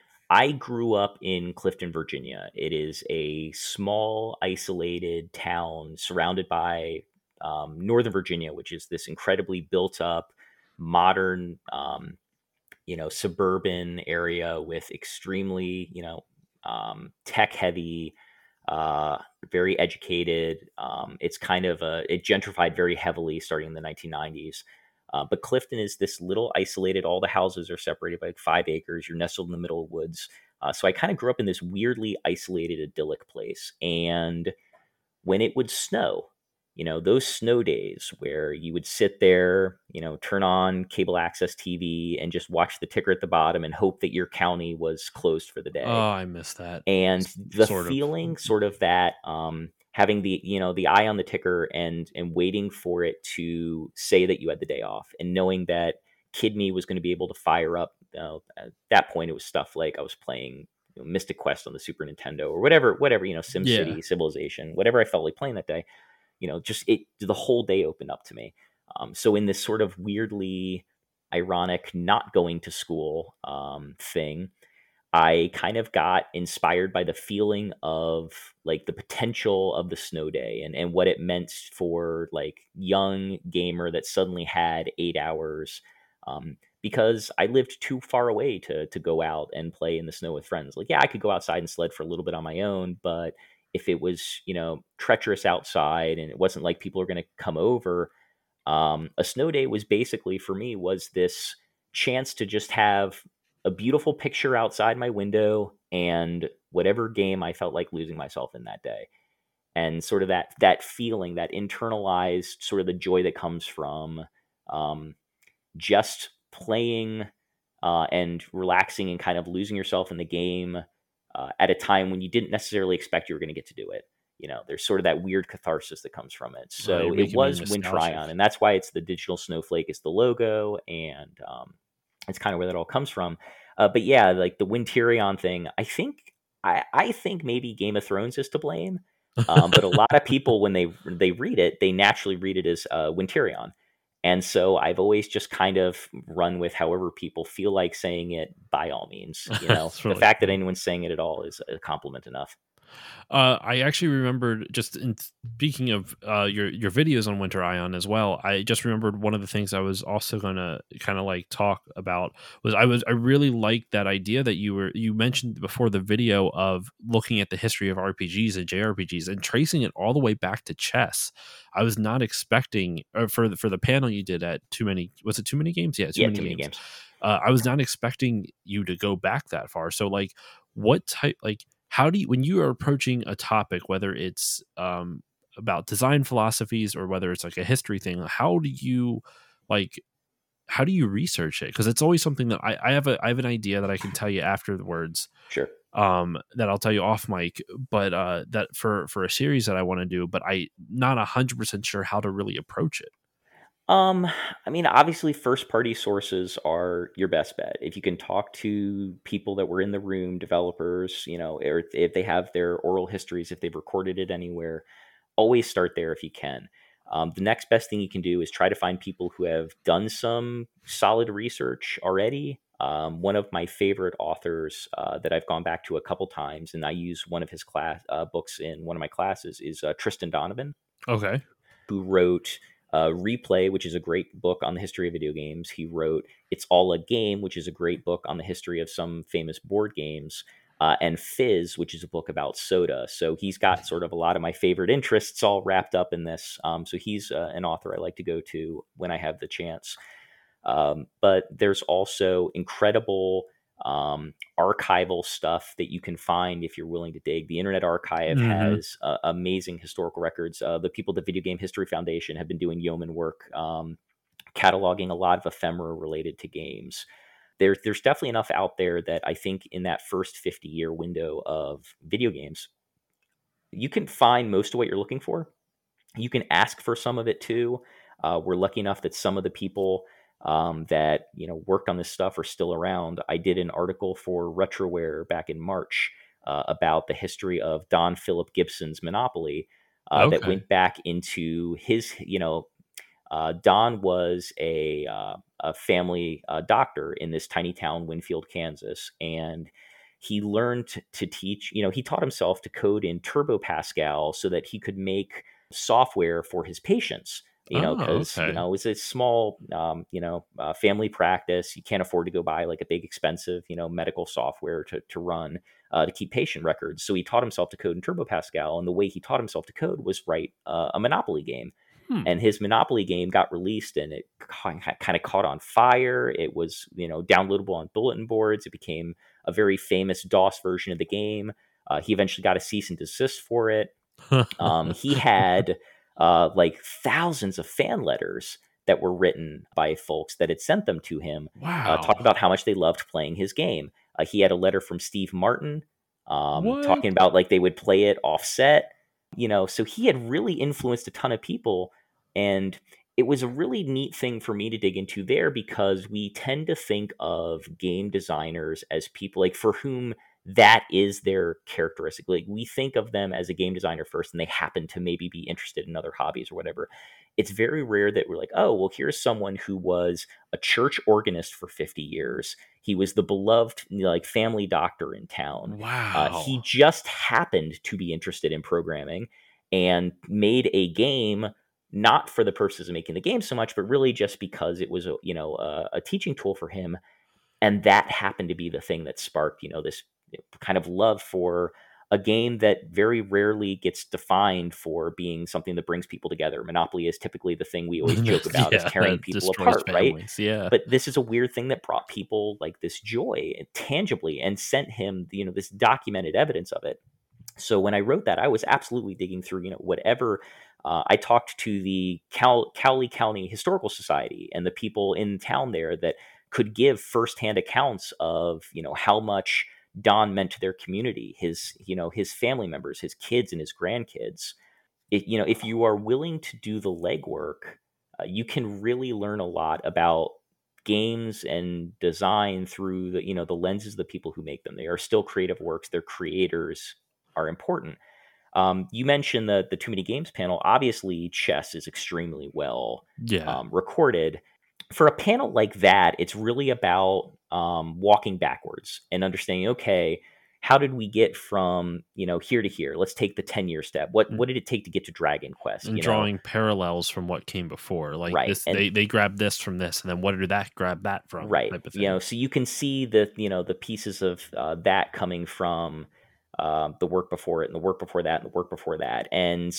[SPEAKER 2] I grew up in Clifton, Virginia. It is a small, isolated town surrounded by um, Northern Virginia, which is this incredibly built up, modern, um, you know, suburban area with extremely, you know, um, tech heavy, uh, very educated. Um, it's kind of a, it gentrified very heavily starting in the nineteen nineties. Uh, but Clifton is this little isolated, all the houses are separated by like five acres. You're nestled in the middle of woods. Uh, so I kind of grew up in this weirdly isolated, idyllic place. And when it would snow, you know, those snow days where you would sit there, you know, turn on cable access T V and just watch the ticker at the bottom and hope that your county was closed for the day.
[SPEAKER 1] Oh, I miss that.
[SPEAKER 2] And
[SPEAKER 1] S-
[SPEAKER 2] the
[SPEAKER 1] Sort of.
[SPEAKER 2] feeling sort of that um having the you know the eye on the ticker and and waiting for it to say that you had the day off, and knowing that kid me was going to be able to fire up, uh, at that point it was stuff like I was playing, you know, Mystic Quest on the Super Nintendo or whatever whatever you know,
[SPEAKER 1] Yeah.
[SPEAKER 2] SimCity, Civilization, whatever I felt like playing that day. You know, just it the whole day opened up to me. Um, so in this sort of weirdly ironic not going to school um, thing, I kind of got inspired by the feeling of like the potential of the snow day, and, and what it meant for like young gamer that suddenly had eight hours. Um, because I lived too far away to to go out and play in the snow with friends. Like, yeah, I could go outside and sled for a little bit on my own, but if it was, you know, treacherous outside and it wasn't like people are going to come over, um, a snow day was basically for me was this chance to just have a beautiful picture outside my window and whatever game I felt like losing myself in that day. And sort of that that feeling, that internalized sort of the joy that comes from um, just playing uh, and relaxing and kind of losing yourself in the game uh, at a time when you didn't necessarily expect you were going to get to do it. You know, there's sort of that weird catharsis that comes from it.
[SPEAKER 1] Uh,
[SPEAKER 2] So
[SPEAKER 1] you're
[SPEAKER 2] it
[SPEAKER 1] making me
[SPEAKER 2] was Winter
[SPEAKER 1] nostalgic.
[SPEAKER 2] Ion, and that's why it's the digital snowflake is the logo, and um, it's kind of where that all comes from. Uh, but yeah, like the Winterion thing, I think I, I think maybe Game of Thrones is to blame. Um, but a lot of people, when they they read it, they naturally read it as uh, Winterion. And so I've always just kind of run with however people feel like saying it, by all means. You know,
[SPEAKER 1] It's
[SPEAKER 2] the
[SPEAKER 1] really
[SPEAKER 2] fact that
[SPEAKER 1] cool.
[SPEAKER 2] anyone's saying it at all is a compliment enough.
[SPEAKER 1] Uh, I actually remembered, just in speaking of uh, your your videos on Winter Ion as well. I just remembered one of the things I was also gonna kind of like talk about was I was I really liked that idea that you were you mentioned before the video of looking at the history of R P Gs and J R P Gs and tracing it all the way back to chess. I was not expecting, or for the, for the panel you did at Too Many, was it Too Many Games? Yeah, Too
[SPEAKER 2] Yeah,
[SPEAKER 1] Many
[SPEAKER 2] too many
[SPEAKER 1] Games.
[SPEAKER 2] games.
[SPEAKER 1] Uh, I was not expecting you to go back that far. So like, what type like how do you, when you are approaching a topic, whether it's um about design philosophies or whether it's like a history thing, how do you like how do you research it? Because it's always something that I, I have a I have an idea that I can tell you afterwards,
[SPEAKER 2] Sure.
[SPEAKER 1] um that I'll tell you off mic, but uh that for for a series that I want to do, but I not a hundred percent sure how to really approach it.
[SPEAKER 2] Um, I mean, obviously, first party sources are your best bet. If you can talk to people that were in the room, developers, you know, or if they have their oral histories, if they've recorded it anywhere, always start there if you can. Um, the next best thing you can do is try to find people who have done some solid research already. Um, one of my favorite authors uh, that I've gone back to a couple times, and I use one of his class uh, books in one of my classes, is uh, Tristan Donovan,
[SPEAKER 1] Okay.
[SPEAKER 2] who wrote uh, Replay, which is a great book on the history of video games. He wrote It's All a Game, which is a great book on the history of some famous board games. Uh, and Fizz, which is a book about soda. So he's got sort of a lot of my favorite interests all wrapped up in this. Um, so he's uh, an author I like to go to when I have the chance. Um, but there's also incredible um, archival stuff that you can find if you're willing to dig. The Internet Archive
[SPEAKER 1] Hmm.
[SPEAKER 2] has uh, amazing historical records. Uh, the people at the Video Game History Foundation have been doing yeoman work, um, cataloging a lot of ephemera related to games. There's there's definitely enough out there that I think in that first fifty year window of video games, you can find most of what you're looking for. You can ask for some of it too. Uh, we're lucky enough that some of the people um, that you know worked on this stuff are still around. I did an article for Retroware back in March uh, about the history of Don Philip Gibson's Monopoly, uh, that
[SPEAKER 1] Okay.
[SPEAKER 2] went back into his. You know, uh, Don was a uh, a family uh, doctor in this tiny town, Winfield, Kansas, and he learned to, to teach. You know, he taught himself to code in Turbo Pascal so that he could make software for his patients. You know,
[SPEAKER 1] Oh,
[SPEAKER 2] because you
[SPEAKER 1] okay.
[SPEAKER 2] know it's a small, um, you know, uh, family practice. You can't afford to go buy like a big, expensive, you know, medical software to to run uh, to keep patient records. So he taught himself to code in Turbo Pascal, and the way he taught himself to code was write uh, a Monopoly game.
[SPEAKER 1] Hmm.
[SPEAKER 2] And his Monopoly game got released, and it kind of caught on fire. It was, you know, downloadable on bulletin boards. It became a very famous DOS version of the game. Uh, he eventually got a cease and desist for it. Um, he had uh, like thousands of fan letters that were written by folks that had sent them to him, uh,
[SPEAKER 1] Wow.
[SPEAKER 2] talking about how much they loved playing his game. Uh, he had a letter from Steve Martin, um,
[SPEAKER 1] What?
[SPEAKER 2] talking about like they would play it offset, you know. So he had really influenced a ton of people, and it was a really neat thing for me to dig into there because we tend to think of game designers as people like for whom that is their characteristic. Like we think of them as a game designer first, and they happen to maybe be interested in other hobbies or whatever. It's very rare that we're like, oh, well, here's someone who was a church organist for fifty years. He was the beloved like family doctor in town. Uh, he
[SPEAKER 1] Wow.
[SPEAKER 2] just happened to be interested in programming and made a game not for the purposes of making the game so much, but really just because it was a you know a, a teaching tool for him, and that happened to be the thing that sparked you know this kind of love for a game that very rarely gets defined for being something that brings people together. Monopoly is typically the thing we always joke about as
[SPEAKER 1] Yeah,
[SPEAKER 2] tearing
[SPEAKER 1] that
[SPEAKER 2] people
[SPEAKER 1] destroys
[SPEAKER 2] apart, right?
[SPEAKER 1] families. Yeah.
[SPEAKER 2] But this is a weird thing that brought people like this joy tangibly and sent him, you know, this documented evidence of it. So when I wrote that, I was absolutely digging through, you know, whatever. Uh, I talked to the Cal- Cowley County Historical Society and the people in town there that could give firsthand accounts of, you know, how much Don meant to their community, his, you know, his family members, his kids and his grandkids. It, you know, if you are willing to do the legwork, uh, you can really learn a lot about games and design through the, you know, the lenses of the people who make them. They are still creative works. Their creators are important. Um, you mentioned the the Too Many Games panel. Obviously, chess is extremely well
[SPEAKER 1] Yeah.
[SPEAKER 2] um, recorded. For a panel like that, it's really about um, walking backwards and understanding. Okay, how did we get from, you know, here to here? Let's take the ten year step. What
[SPEAKER 1] Mm.
[SPEAKER 2] what did it take to get to Dragon Quest?
[SPEAKER 1] And
[SPEAKER 2] You know,
[SPEAKER 1] drawing parallels from what came before, like
[SPEAKER 2] right.
[SPEAKER 1] this,
[SPEAKER 2] And
[SPEAKER 1] they they grabbed this from this, and then what did that grab that from,
[SPEAKER 2] right.
[SPEAKER 1] type of
[SPEAKER 2] You
[SPEAKER 1] thing.
[SPEAKER 2] know, so you can see the, you know, the pieces of uh, that coming from uh, the work before it and the work before that and the work before that. And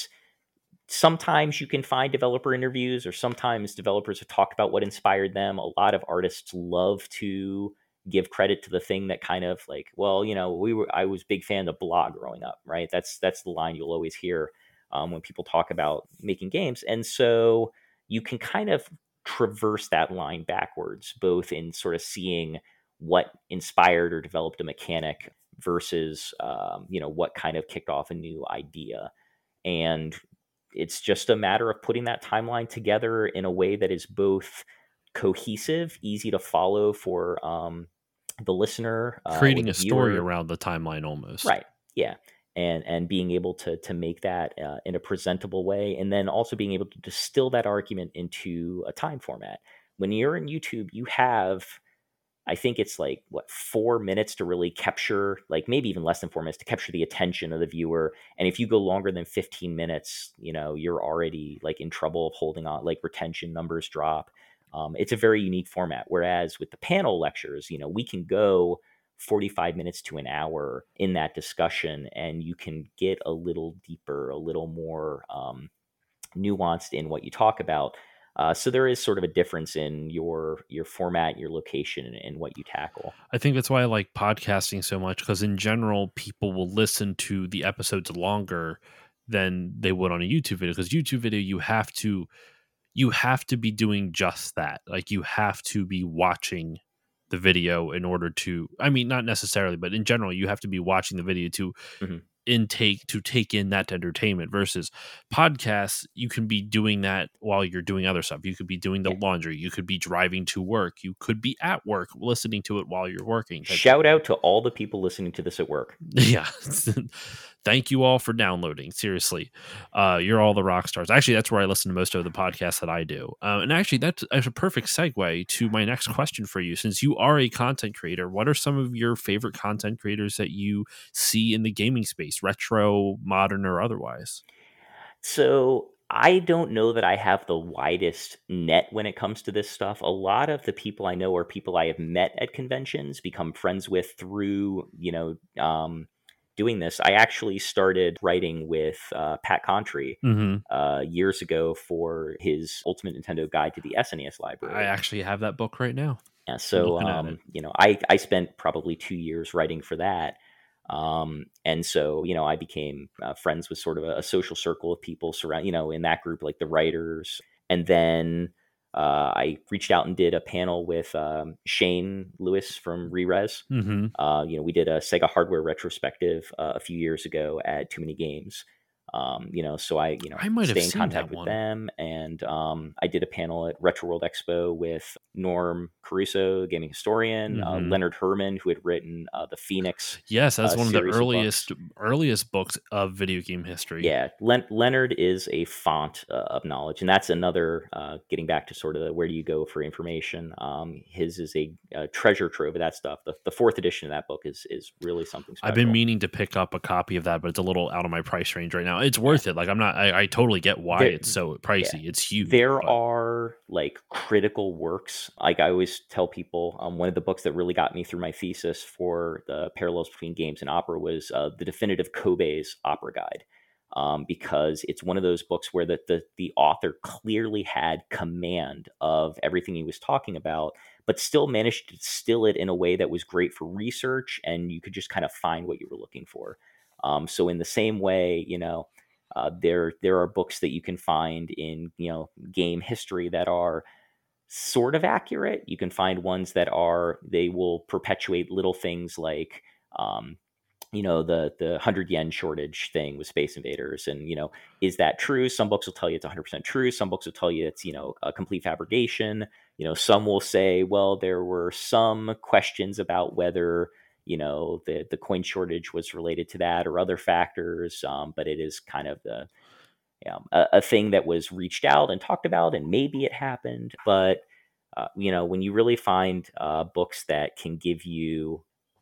[SPEAKER 2] sometimes you can find developer interviews, or sometimes developers have talked about what inspired them. A lot of artists love to give credit to the thing that kind of like, well, you know, we were, I was a big fan of Blog growing up, right? That's, that's the line you'll always hear um, when people talk about making games. And so you can kind of traverse that line backwards, both in sort of seeing what inspired or developed a mechanic versus, um, you know, what kind of kicked off a new idea. And it's just a matter of putting that timeline together in a way that is both cohesive, easy to follow for um, the listener uh, or
[SPEAKER 1] Creating
[SPEAKER 2] the
[SPEAKER 1] a story
[SPEAKER 2] viewer.
[SPEAKER 1] around the timeline almost.
[SPEAKER 2] Right. Yeah. And and being able to to make that uh, in a presentable way, and then also being able to distill that argument into a time format. When you're in YouTube, you have, I think it's like what, four minutes to really capture, like maybe even less than four minutes to capture the attention of the viewer. And if you go longer than fifteen minutes, you know, you're already like in trouble of holding on, like retention numbers drop. Um, it's a very unique format. Whereas with the panel lectures, you know, we can go forty-five minutes to an hour in that discussion, and you can get a little deeper, a little more um, nuanced in what you talk about. Uh, so there is sort of a difference in your your format, your location, and, and what you tackle.
[SPEAKER 1] I think that's why I like podcasting so much, because in general, people will listen to the episodes longer than they would on a YouTube video. Because YouTube video, you have to you have to be doing just that. Like you have to be watching the video in order to. I mean, not necessarily, but in general, you have to be watching the video to
[SPEAKER 2] Mhm.
[SPEAKER 1] intake to take in that entertainment. Versus podcasts, you can be doing that while you're doing other stuff. You could be doing the
[SPEAKER 2] Yeah.
[SPEAKER 1] laundry, you could be driving to work, you could be at work listening to it while you're working, type of
[SPEAKER 2] Shout
[SPEAKER 1] thing.
[SPEAKER 2] out to all the people listening to this at work.
[SPEAKER 1] Yeah. Thank you all for downloading. Seriously, uh, you're all the rock stars. Actually, that's where I listen to most of the podcasts that I do. Uh, and actually, that's, that's a perfect segue to my next question for you. Since you are a content creator, what are some of your favorite content creators that you see in the gaming space, retro, modern, or otherwise?
[SPEAKER 2] So I don't know that I have the widest net when it comes to this stuff. A lot of the people I know are people I have met at conventions, become friends with through, you know, um, doing this. I actually started writing with uh, Pat Contry
[SPEAKER 1] Mm-hmm.
[SPEAKER 2] uh, years ago for his Ultimate Nintendo Guide to the S N E S
[SPEAKER 1] I
[SPEAKER 2] library.
[SPEAKER 1] actually have that book right now.
[SPEAKER 2] Yeah,
[SPEAKER 1] I'm
[SPEAKER 2] so
[SPEAKER 1] looking at it.
[SPEAKER 2] um, you know, I I spent probably two years writing for that, um, and so you know, I became uh, friends with sort of a, a social circle of people surround, you know, in that group, like the writers, and then uh, I reached out and did a panel with um, Shane Lewis from Rerez.
[SPEAKER 1] Mm-hmm.
[SPEAKER 2] Uh, you know, we did a Sega hardware retrospective uh, a few years ago at Too Many Games. Um, you know, so I, you know,
[SPEAKER 1] I might have
[SPEAKER 2] stay in
[SPEAKER 1] seen
[SPEAKER 2] contact
[SPEAKER 1] that
[SPEAKER 2] with
[SPEAKER 1] one.
[SPEAKER 2] them. And um, I did a panel at Retro World Expo with Norm Caruso, gaming historian, uh,
[SPEAKER 1] Mm-hmm.
[SPEAKER 2] Leonard Herman, who had written uh, the Phoenix
[SPEAKER 1] Yes, that's
[SPEAKER 2] uh,
[SPEAKER 1] one of the
[SPEAKER 2] series of books.
[SPEAKER 1] earliest earliest books of video game history.
[SPEAKER 2] Yeah, Len- Leonard is a font uh, of knowledge, and that's another. Uh, getting back to sort of the, where do you go for information? Um, his is a, a treasure trove of that stuff. The, the fourth edition of that book is is really something
[SPEAKER 1] I've been
[SPEAKER 2] special.
[SPEAKER 1] meaning to pick up a copy of that, but it's a little out of my price range right now. It's
[SPEAKER 2] Yeah.
[SPEAKER 1] worth it. Like I'm not. I, I totally get why
[SPEAKER 2] There,
[SPEAKER 1] it's so
[SPEAKER 2] yeah,
[SPEAKER 1] pricey. It's huge.
[SPEAKER 2] there
[SPEAKER 1] But
[SPEAKER 2] are like critical works. Like I always tell people, um, one of the books that really got me through my thesis for the parallels between games and opera was uh, the definitive Kobe's Opera Guide. Um, because it's one of those books where the, the the author clearly had command of everything he was talking about, but still managed to distill it in a way that was great for research, and you could just kind of find what you were looking for. Um, so in the same way, you know, uh, there there are books that you can find in, you know, game history that are sort of accurate. You can find ones that are, they will perpetuate little things like um, you know, the the hundred yen shortage thing with Space Invaders, and you know, is that true? Some books will tell you it's one hundred percent true. Some books will tell you it's, you know, a complete fabrication. You know, some will say, well, there were some questions about whether, you know, the the coin shortage was related to that or other factors, um, but it is kind of the, you know, a, a thing that was reached out and talked about, and maybe it happened, but uh, you know, when you really find uh, books that can give you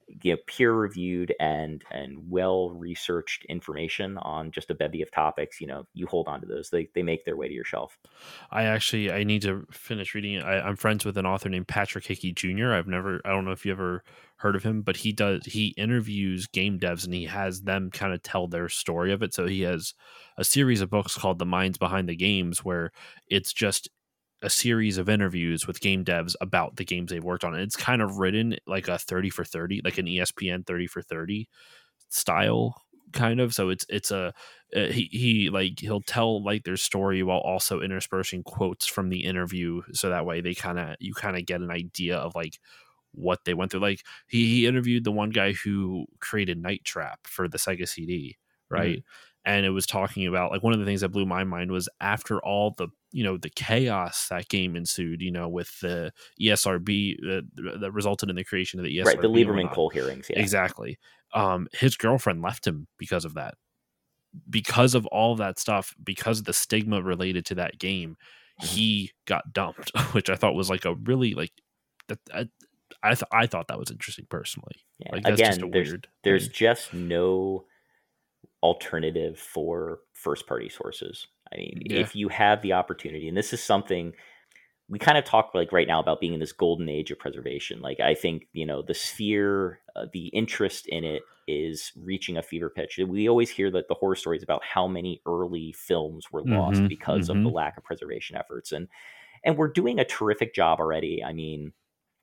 [SPEAKER 2] you know, peer reviewed and and well researched information on just a bevy of topics, you know, you hold on to those. They they make their way to your shelf.
[SPEAKER 1] I actually I need to finish reading it. I, I'm friends with an author named Patrick Hickey Junior I've never I don't know if you ever heard of him, but he does he interviews game devs and he has them kind of tell their story of it. So he has a series of books called The Minds Behind the Games, where it's just a series of interviews with game devs about the games they've worked on. And it's kind of written like a thirty for thirty, like an E S P N thirty for thirty style kind of. So it's it's a uh, he he like he'll tell like their story while also interspersing quotes from the interview, so that way they kind of you kind of get an idea of like what they went through. Like he, he interviewed the one guy who created Night Trap for the Sega C D, right?
[SPEAKER 2] Mhm.
[SPEAKER 1] And it was talking about like one of the things that blew my mind was after all the you know the chaos that game ensued, you know, with the E S R B uh, that resulted in the creation of the
[SPEAKER 2] Right, the
[SPEAKER 1] E S R B and
[SPEAKER 2] Lieberman
[SPEAKER 1] whatnot.
[SPEAKER 2] Cole hearings, yeah.
[SPEAKER 1] Exactly. Um, his girlfriend left him because of that, because of all that stuff, because of the stigma related to that game.
[SPEAKER 2] Mhm.
[SPEAKER 1] He got dumped, which I thought was like a really like that. I I, th- I thought that was interesting personally.
[SPEAKER 2] Yeah.
[SPEAKER 1] Like that's just a
[SPEAKER 2] Again, there's
[SPEAKER 1] weird
[SPEAKER 2] there's
[SPEAKER 1] thing.
[SPEAKER 2] just no alternative for first party sources. I mean,
[SPEAKER 1] Yeah.
[SPEAKER 2] if you have the opportunity, and this is something we kind of talk like right now about being in this golden age of preservation. Like I think, you know, the sphere, uh, the interest in it is reaching a fever pitch. We always hear that the horror stories about how many early films were lost
[SPEAKER 1] Mm-hmm.
[SPEAKER 2] because of the
[SPEAKER 1] Mm-hmm.
[SPEAKER 2] lack of preservation efforts. And and we're doing a terrific job already. I mean,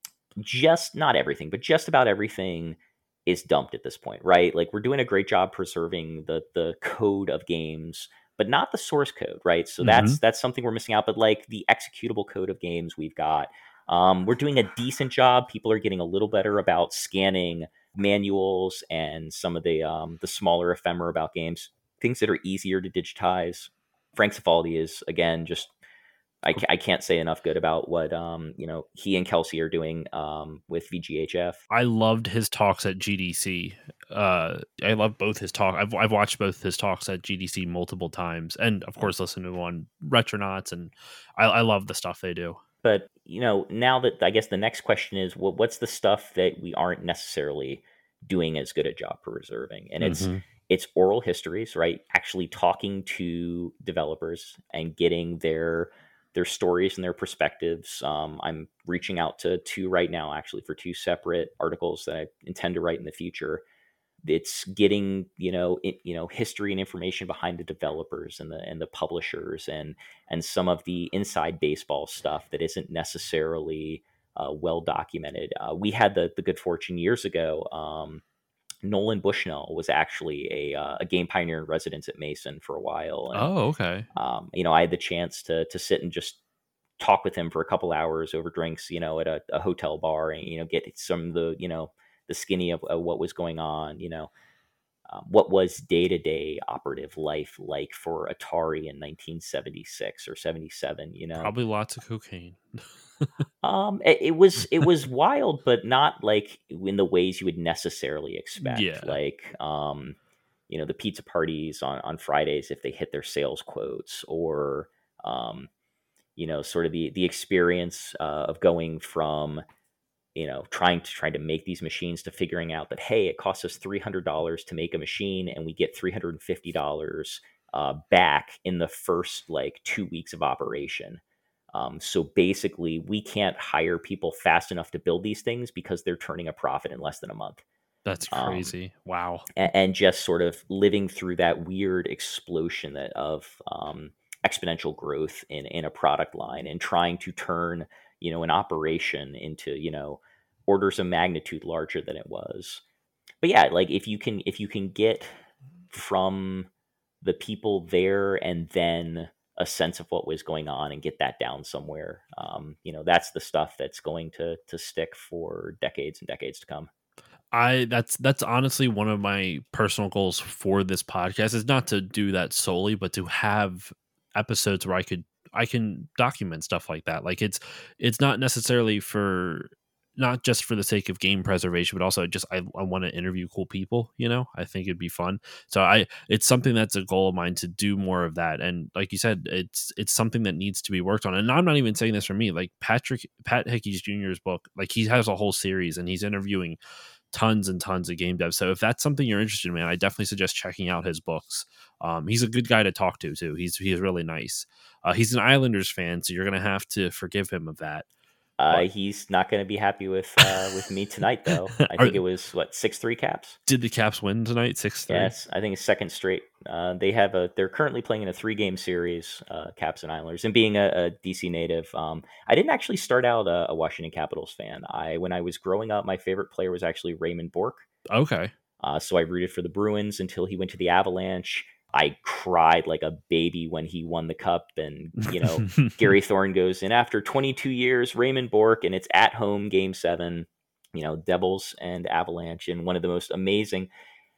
[SPEAKER 2] just not everything, but just about everything is dumped at this point, right? Like we're doing a great job preserving the the code of games, but not the source code, right? So
[SPEAKER 1] Mm-hmm.
[SPEAKER 2] that's that's something we're missing out. But like the executable code of games we've got, um, we're doing a decent job. People are getting a little better about scanning manuals and some of the um, the smaller ephemera about games, things that are easier to digitize. Frank Cifaldi is again just I, ca- I can't say enough good about what um you know he and Kelsey are doing um with V G H F.
[SPEAKER 1] I loved his talks at G D C. Uh, I love both his talk. I've I've watched both his talks at G D C multiple times, and of course, listened to him on Retronauts, and I, I love the stuff they do.
[SPEAKER 2] But you know now that I guess the next question is what what's the stuff that we aren't necessarily doing as good a job preserving, and it's
[SPEAKER 1] Mm-hmm.
[SPEAKER 2] it's oral histories, right? Actually talking to developers and getting their their stories and their perspectives. Um, I'm reaching out to two right now, actually, for two separate articles that I intend to write in the future. It's getting you know it, you know history and information behind the developers and the and the publishers and and some of the inside baseball stuff that isn't necessarily uh, well documented. Uh, we had the the good fortune years ago. Um, Nolan Bushnell was actually a uh, a game pioneer in residence at Mason for a while, and
[SPEAKER 1] Oh, okay.
[SPEAKER 2] um, you know I had the chance to to sit and just talk with him for a couple hours over drinks, you know, at a, a hotel bar, and you know get some of the you know the skinny of, of what was going on, you know um, what was day-to-day operative life like for Atari in nineteen seventy-six or seventy-seven, you know.
[SPEAKER 1] Probably lots of cocaine.
[SPEAKER 2] Um it, it was it was wild, but not like in the ways you would necessarily expect,
[SPEAKER 1] Yeah,
[SPEAKER 2] like um you know the pizza parties on on Fridays if they hit their sales quotes, or um you know sort of the the experience uh, of going from you know, trying to trying to make these machines to figuring out that hey, it costs us three hundred dollars to make a machine, and we get three hundred and fifty dollars uh, back in the first like two weeks of operation. Um, so basically, we can't hire people fast enough to build these things because they're turning a profit in less than a month.
[SPEAKER 1] that's
[SPEAKER 2] Um,
[SPEAKER 1] crazy. Wow.
[SPEAKER 2] and, and just sort of living through that weird explosion that of um, exponential growth in in a product line, and trying to turn you know an operation into you know orders of magnitude larger than it was. But yeah, like if you can if you can get from the people there and then a sense of what was going on and get that down somewhere, um, you know that's the stuff that's going to to stick for decades and decades to come.
[SPEAKER 1] I that's that's honestly one of my personal goals for this podcast is not to do that solely, but to have episodes where I could I can document stuff like that. Like it's it's not necessarily for not just for the sake of game preservation, but also just I, I want to interview cool people, you know? I think it'd be fun. So I it's something that's a goal of mine to do more of that. And like you said, it's it's something that needs to be worked on. And I'm not even saying this for me. Like Patrick Pat Hickey's Junior's book, like he has a whole series and he's interviewing tons and tons of game dev. So if that's something you're interested in, man, I definitely suggest checking out his books. Um, he's a good guy to talk to too. He's he's really nice. Uh, he's an Islanders fan, so you're gonna have to forgive him of that.
[SPEAKER 2] Uh,
[SPEAKER 1] But
[SPEAKER 2] he's not going to be happy with uh, with me tonight, though. I
[SPEAKER 1] are,
[SPEAKER 2] think it was what six three Caps.
[SPEAKER 1] did the Caps win tonight? Six three.
[SPEAKER 2] Yes, I think it's second straight. Uh, they have a. They're currently playing in a three game series, uh, Caps and Islanders. And being a, a D C native, um, I didn't actually start out a, a Washington Capitals fan. I when I was growing up, my favorite player was actually Raymond Bourque.
[SPEAKER 1] Okay.
[SPEAKER 2] Uh, so I rooted for the Bruins until he went to the Avalanche. I cried like a baby when he won the cup. And, you know, Gary Thorne goes in after twenty-two years, Raymond Bourque, and it's at home game seven, you know, Devils and Avalanche. And one of the most amazing,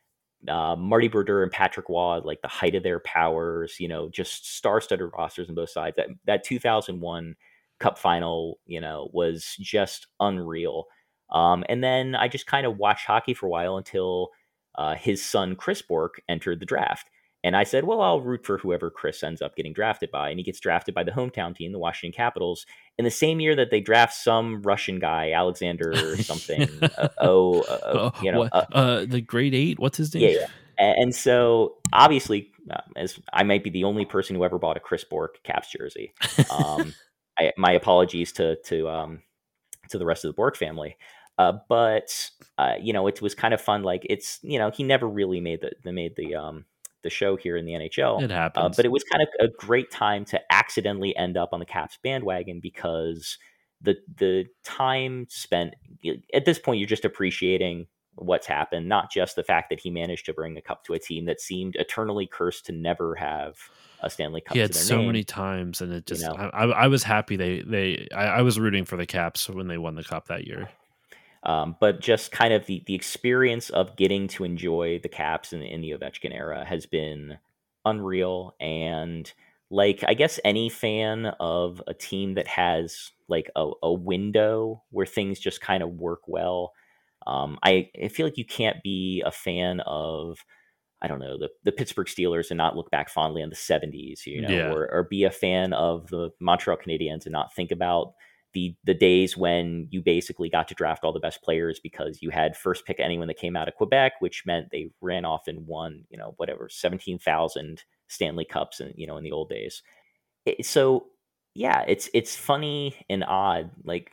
[SPEAKER 2] uh, Marty Brodeur and Patrick Waugh, like the height of their powers, you know, just star-studded rosters on both sides. That, that two thousand one cup final, you know, was just unreal. Um, and then I just kind of watched hockey for a while until uh, his son, Chris Bourque, entered the draft. And I said, well, I'll root for whoever Chris ends up getting drafted by. And he gets drafted by the hometown team, the Washington Capitals, in the same year that they draft some Russian guy, Alexander something. uh, oh, uh,
[SPEAKER 1] uh,
[SPEAKER 2] you know,
[SPEAKER 1] what,
[SPEAKER 2] uh,
[SPEAKER 1] uh, the grade eight. What's his name?
[SPEAKER 2] yeah, yeah. And so obviously, uh, as I might be the only person who ever bought a Chris Bourque Caps jersey. Um, I, my apologies to to um, to the rest of the Bourque family. Uh, but uh, you know, it was kind of fun. Like it's, you know, he never really made the, the made the um, the show here in the N H L.
[SPEAKER 1] It
[SPEAKER 2] Uh,
[SPEAKER 1] happens.
[SPEAKER 2] but it was kind of a great time to accidentally end up on the Caps bandwagon because the the time spent at this point, you're just appreciating what's happened, not just the fact that he managed to bring a cup to a team that seemed eternally cursed to never have a Stanley Cup
[SPEAKER 1] He
[SPEAKER 2] to
[SPEAKER 1] had
[SPEAKER 2] their
[SPEAKER 1] so
[SPEAKER 2] name.
[SPEAKER 1] many times, and it just,
[SPEAKER 2] You know,
[SPEAKER 1] I, I, I was happy they, they, I, I was rooting for the Caps when they won the cup that year.
[SPEAKER 2] Um, but just kind of the, the experience of getting to enjoy the Caps in, in the Ovechkin era has been unreal. And like, I guess any fan of a team that has like a, a window where things just kind of work well. Um, I, I feel like you can't be a fan of, I don't know, the, the Pittsburgh Steelers and not look back fondly on the seventies, you know,
[SPEAKER 1] Yeah.
[SPEAKER 2] or, or be a fan of the Montreal Canadiens and not think about the the days when you basically got to draft all the best players because you had first pick anyone that came out of Quebec, which meant they ran off and won, you know, whatever, seventeen thousand Stanley Cups and, you know, in the old days. It, so yeah, it's, it's funny and odd. Like,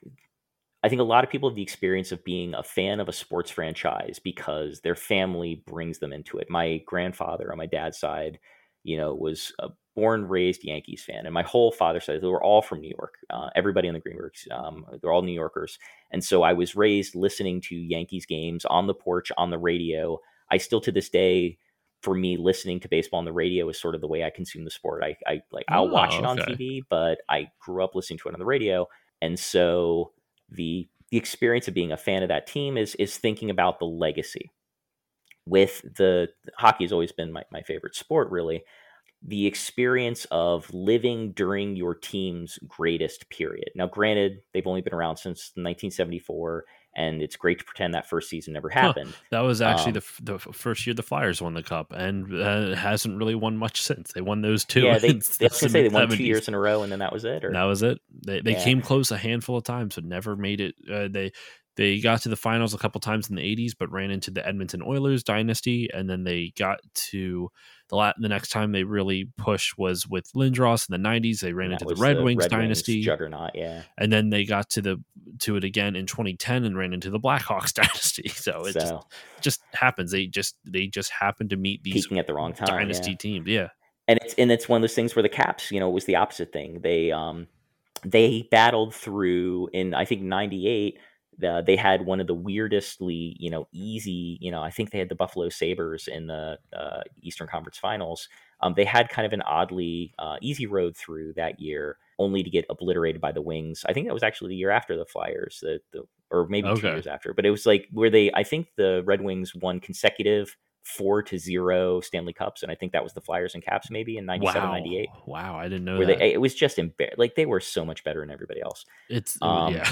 [SPEAKER 2] I think a lot of people have the experience of being a fan of a sports franchise because their family brings them into it. My grandfather on my dad's side, you know, was a born, raised Yankees fan. And my whole father's side, they were all from New York. Uh, everybody on the Greenbergs, um, they're all New Yorkers. And so I was raised listening to Yankees games on the porch, on the radio. I still, to this day, for me, listening to baseball on the radio is sort of the way I consume the sport. I, I like, I'll
[SPEAKER 1] Oh,
[SPEAKER 2] watch it on
[SPEAKER 1] okay.
[SPEAKER 2] T V, but I grew up listening to it on the radio. And so the the experience of being a fan of that team is is thinking about the legacy. With the hockey has always been my, my favorite sport, really. The experience of living during your team's greatest period. Now, granted, they've only been around since nineteen seventy-four, and it's great to pretend that first season never happened.
[SPEAKER 1] Huh. That was actually
[SPEAKER 2] Um,
[SPEAKER 1] the f- the f- first year the Flyers won the cup, and uh, hasn't really won much since. They won those two.
[SPEAKER 2] yeah, they,
[SPEAKER 1] in
[SPEAKER 2] they I
[SPEAKER 1] the
[SPEAKER 2] was gonna say they won two
[SPEAKER 1] seventies.
[SPEAKER 2] years in a row, and then that was it. Or
[SPEAKER 1] That was it. They they
[SPEAKER 2] Yeah.
[SPEAKER 1] came close a handful of times, but never made it. Uh, they they got to the finals a couple times in the eighties, but ran into the Edmonton Oilers dynasty, and then they got to the la- the next time they really pushed was with Lindros in the nineties. They ran
[SPEAKER 2] and
[SPEAKER 1] into
[SPEAKER 2] that
[SPEAKER 1] the
[SPEAKER 2] was
[SPEAKER 1] Red
[SPEAKER 2] the
[SPEAKER 1] Wings
[SPEAKER 2] Red Wings
[SPEAKER 1] dynasty,
[SPEAKER 2] juggernaut. Yeah.
[SPEAKER 1] and then they got to the to it again in twenty ten and ran into the Blackhawks dynasty. So it just
[SPEAKER 2] So
[SPEAKER 1] just happens. They just they just happen to meet these
[SPEAKER 2] peaking at the wrong time.
[SPEAKER 1] dynasty
[SPEAKER 2] Yeah.
[SPEAKER 1] teams. Yeah.
[SPEAKER 2] and it's and it's one of those things where the Caps, you know, it was the opposite thing. They um they battled through in I think ninety-eight. The, they had one of the weirdestly, you know, easy, you know, I think they had the Buffalo Sabres in the uh, Eastern Conference Finals. Um, they had kind of an oddly uh, easy road through that year, only to get obliterated by the Wings. I think that was actually the year after the Flyers, the, the or maybe two
[SPEAKER 1] Okay.
[SPEAKER 2] years after. But it was like where they, I think the Red Wings won consecutive four to zero Stanley Cups, and I think that was the Flyers and Caps maybe in ninety-seven,
[SPEAKER 1] Wow.
[SPEAKER 2] ninety-eight.
[SPEAKER 1] Wow. I didn't know
[SPEAKER 2] Where
[SPEAKER 1] that.
[SPEAKER 2] they, it was just embar- like they were so much better than everybody else.
[SPEAKER 1] It's it,
[SPEAKER 2] Um,
[SPEAKER 1] yeah.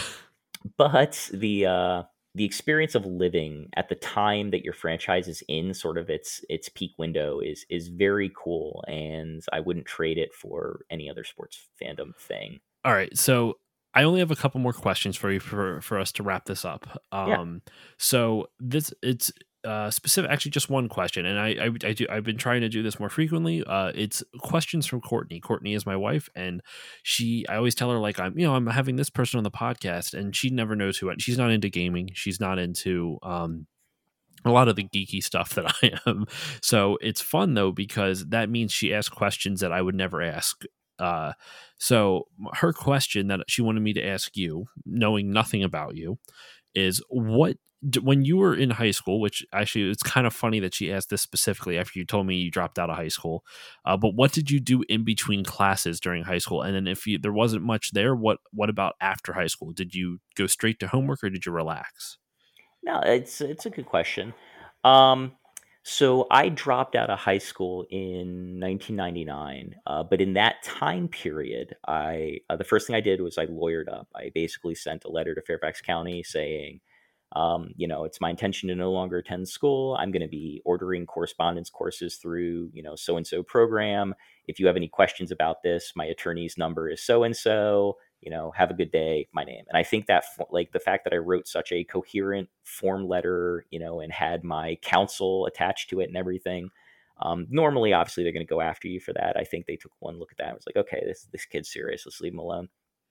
[SPEAKER 2] But the uh, the experience of living at the time that your franchise is in sort of its its peak window is is very cool, and I wouldn't trade it for any other sports fandom thing.
[SPEAKER 1] All right. So I only have a couple more questions for you for, for us to wrap this up.
[SPEAKER 2] Yeah.
[SPEAKER 1] Um, so this it's uh, specific, actually, just one question, and I, I I do I've been trying to do this more frequently. Uh, it's questions from Courtney. Courtney is my wife, and she I always tell her like I'm you know I'm having this person on the podcast, and she never knows who. I, she's not into gaming. She's not into um a lot of the geeky stuff that I am. So it's fun though, because that means she asks questions that I would never ask. Uh, so her question that she wanted me to ask you, knowing nothing about you, is what d- when you were in high school, which actually it's kind of funny that she asked this specifically after you told me you dropped out of high school. Uh, but what did you do in between classes during high school? And then if you, there wasn't much there, what what about after high school? Did you go straight to homework or did you relax?
[SPEAKER 2] No, it's it's a good question. Um, so I dropped out of high school in nineteen ninety-nine, uh, but in that time period, I uh, the first thing I did was I lawyered up. I basically sent a letter to Fairfax County saying, um, you know, it's my intention to no longer attend school. I'm going to be ordering correspondence courses through, you know, so and so program. If you have any questions about this, my attorney's number is so and so. You know, have a good day, my name. And I think that, like, the fact that I wrote such a coherent form letter, you know, and had my counsel attached to it and everything. Um, normally, obviously, they're going to go after you for that. I think they took one look at that and was like, okay, this this kid's serious. Let's leave him alone.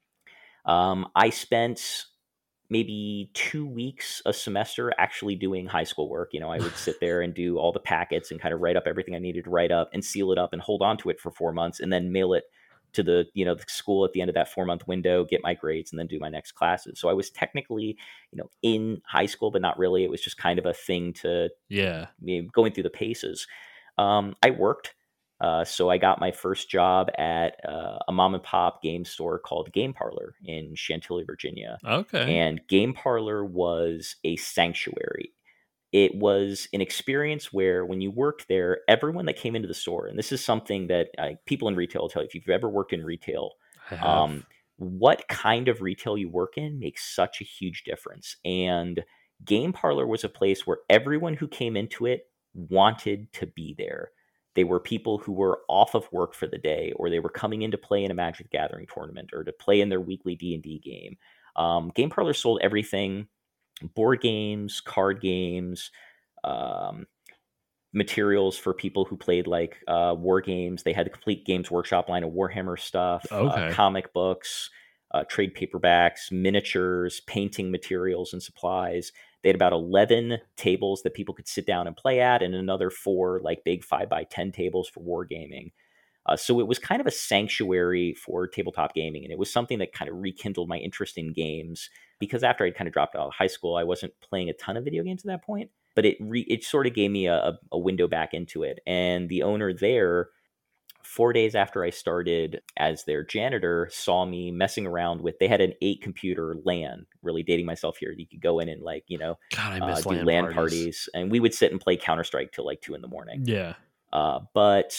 [SPEAKER 2] Um, I spent maybe two weeks a semester actually doing high school work. You know, I would sit there and do all the packets and kind of write up everything I needed to write up and seal it up and hold on to it for four months and then mail it to the, you know, the school at the end of that four month window, get my grades and then do my next classes. So I was technically, you know, in high school, but not really. It was just kind of a thing to,
[SPEAKER 1] Yeah.
[SPEAKER 2] you know, going through the paces. Um, I worked. Uh, so I got my first job at uh, a mom and pop game store called Game Parlor in Chantilly, Virginia.
[SPEAKER 1] Okay.
[SPEAKER 2] And Game Parlor was a sanctuary. It was an experience where when you worked there, everyone that came into the store, and this is something that uh, people in retail will tell you, if you've ever worked in retail,
[SPEAKER 1] I
[SPEAKER 2] um,
[SPEAKER 1] have.
[SPEAKER 2] what kind of retail you work in makes such a huge difference. And Game Parlor was a place where everyone who came into it wanted to be there. They were people who were off of work for the day, or they were coming in to play in a Magic the Gathering tournament, or to play in their weekly D and D game. Um, Game Parlor sold everything: board games, card games, um, materials for people who played like uh, war games. They had the complete Games Workshop line of Warhammer stuff, uh,
[SPEAKER 1] Okay.
[SPEAKER 2] comic books, uh, trade paperbacks, miniatures, painting materials, and supplies. They had about eleven tables that people could sit down and play at, and another four like big five by ten tables for wargaming. Uh, so it was kind of a sanctuary for tabletop gaming, and it was something that kind of rekindled my interest in games, because after I'd kind of dropped out of high school, I wasn't playing a ton of video games at that point, but it re- it sort of gave me a, a window back into it. And the owner there, four days after I started as their janitor, saw me messing around with, they had an eight computer LAN, really dating myself here. You could go in and, like, you know,
[SPEAKER 1] God, I
[SPEAKER 2] uh,
[SPEAKER 1] miss
[SPEAKER 2] do
[SPEAKER 1] LAN
[SPEAKER 2] LAN
[SPEAKER 1] parties.
[SPEAKER 2] parties, and we would sit and play Counter-Strike till like two in the morning.
[SPEAKER 1] Yeah.
[SPEAKER 2] Uh, but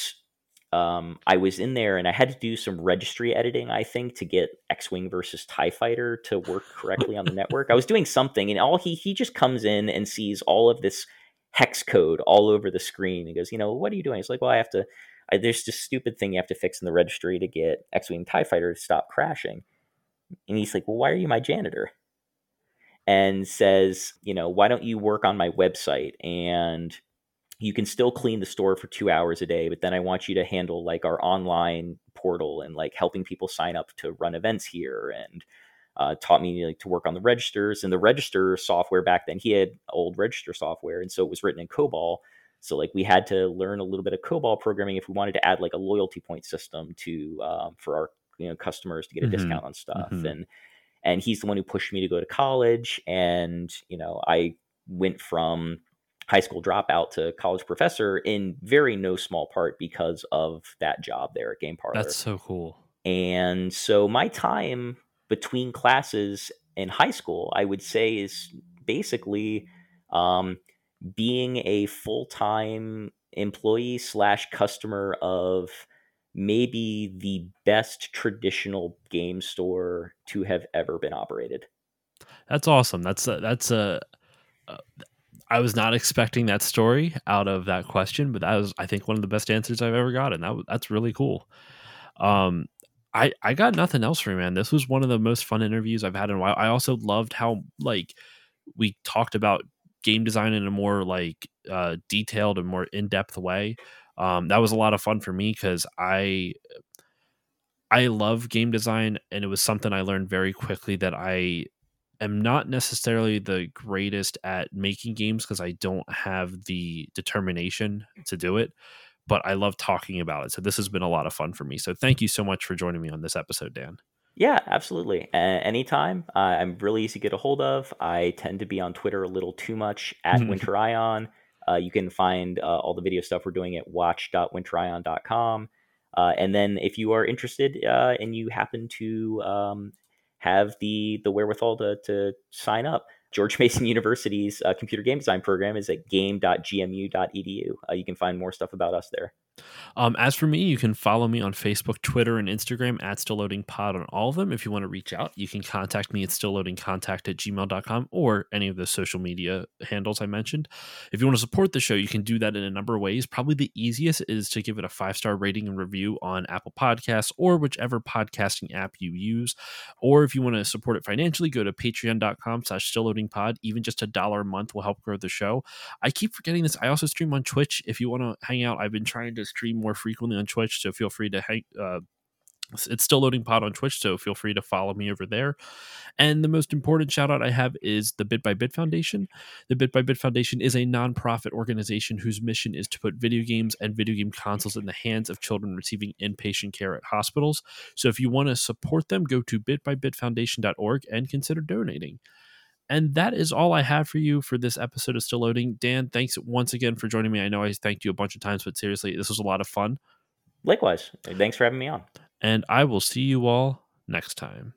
[SPEAKER 2] um, I was in there and I had to do some registry editing, I think, to get X-Wing versus TIE Fighter to work correctly on the network. I was doing something, and all he he just comes in and sees all of this hex code all over the screen. He goes, you know, what are you doing? He's like, well, I have to, I, there's this stupid thing you have to fix in the registry to get X-Wing TIE Fighter to stop crashing. And he's like, well, why are you my janitor? And says, you know, why don't you work on my website, and you can still clean the store for two hours a day, but then I want you to handle like our online portal and like helping people sign up to run events here. And uh, taught me like to work on the registers, and the register software back then. He had old register software, and so it was written in COBOL. So like we had to learn a little bit of COBOL programming if we wanted to add like a loyalty point system to um, for our, you know, customers to get a
[SPEAKER 1] Mm-hmm.
[SPEAKER 2] discount on stuff.
[SPEAKER 1] Mm-hmm.
[SPEAKER 2] And and he's the one who pushed me to go to college. And you know, I went from high school dropout to college professor in very no small part because of that job there at Game
[SPEAKER 1] That's
[SPEAKER 2] Parlor.
[SPEAKER 1] so cool.
[SPEAKER 2] And so my time between classes in high school, I would say, is basically um, being a full-time employee slash customer of maybe the best traditional game store to have ever been operated.
[SPEAKER 1] That's awesome. That's a, that's a. Uh, I was not expecting that story out of that question, but that was, I think, one of the best answers I've ever gotten. That was, that's really cool. Um, I, I got nothing else for you, man. This was one of the most fun interviews I've had in a while. I also loved how like we talked about game design in a more like uh, detailed and more in-depth way. Um, that was a lot of fun for me because I I love game design, and it was something I learned very quickly that I am not necessarily the greatest at making games because I don't have the determination to do it, but I love talking about it. So this has been a lot of fun for me. So thank you so much for joining me on this episode, Dan.
[SPEAKER 2] Yeah, absolutely. A- anytime. Uh, I'm really easy to get a hold of. I tend to be on Twitter a little too much at Winter Ion. Uh, you can find uh, all the video stuff we're doing at watch dot winter ion dot com. Uh, and then if you are interested uh, and you happen to um, have the the wherewithal to, to sign up, George Mason University's uh, computer game design program is at game dot g m u dot e d u. Uh, you can find more stuff about us there.
[SPEAKER 1] Um, as for me, you can follow me on Facebook, Twitter, and Instagram at StillLoadingPod on all of them. If you want to reach out, you can contact me at stillloadingcontact at gmail dot com or any of the social media handles I mentioned. If you want to support the show, you can do that in a number of ways. Probably the easiest is to give it a five-star rating and review on Apple Podcasts or whichever podcasting app you use. Or if you want to support it financially, go to patreon dot com slash stillloadingpod. Even just a dollar a month will help grow the show. I keep forgetting this. I also stream on Twitch. If you want to hang out, I've been trying to stream more frequently on Twitch, so feel free to hang uh it's Still Loading Pod on Twitch, so feel free to follow me over there. And the most important shout out I have is the Bit by Bit Foundation. The Bit by Bit Foundation is a nonprofit organization whose mission is to put video games and video game consoles in the hands of children receiving inpatient care at hospitals. So if you want to support them, go to bit by bit foundation dot org and consider donating. And that is all I have for you for this episode of Still Loading. Dan, thanks once again for joining me. I know I thanked you a bunch of times, but seriously, this was a lot of fun.
[SPEAKER 2] Likewise. Thanks for having me on.
[SPEAKER 1] And I will see you all next time.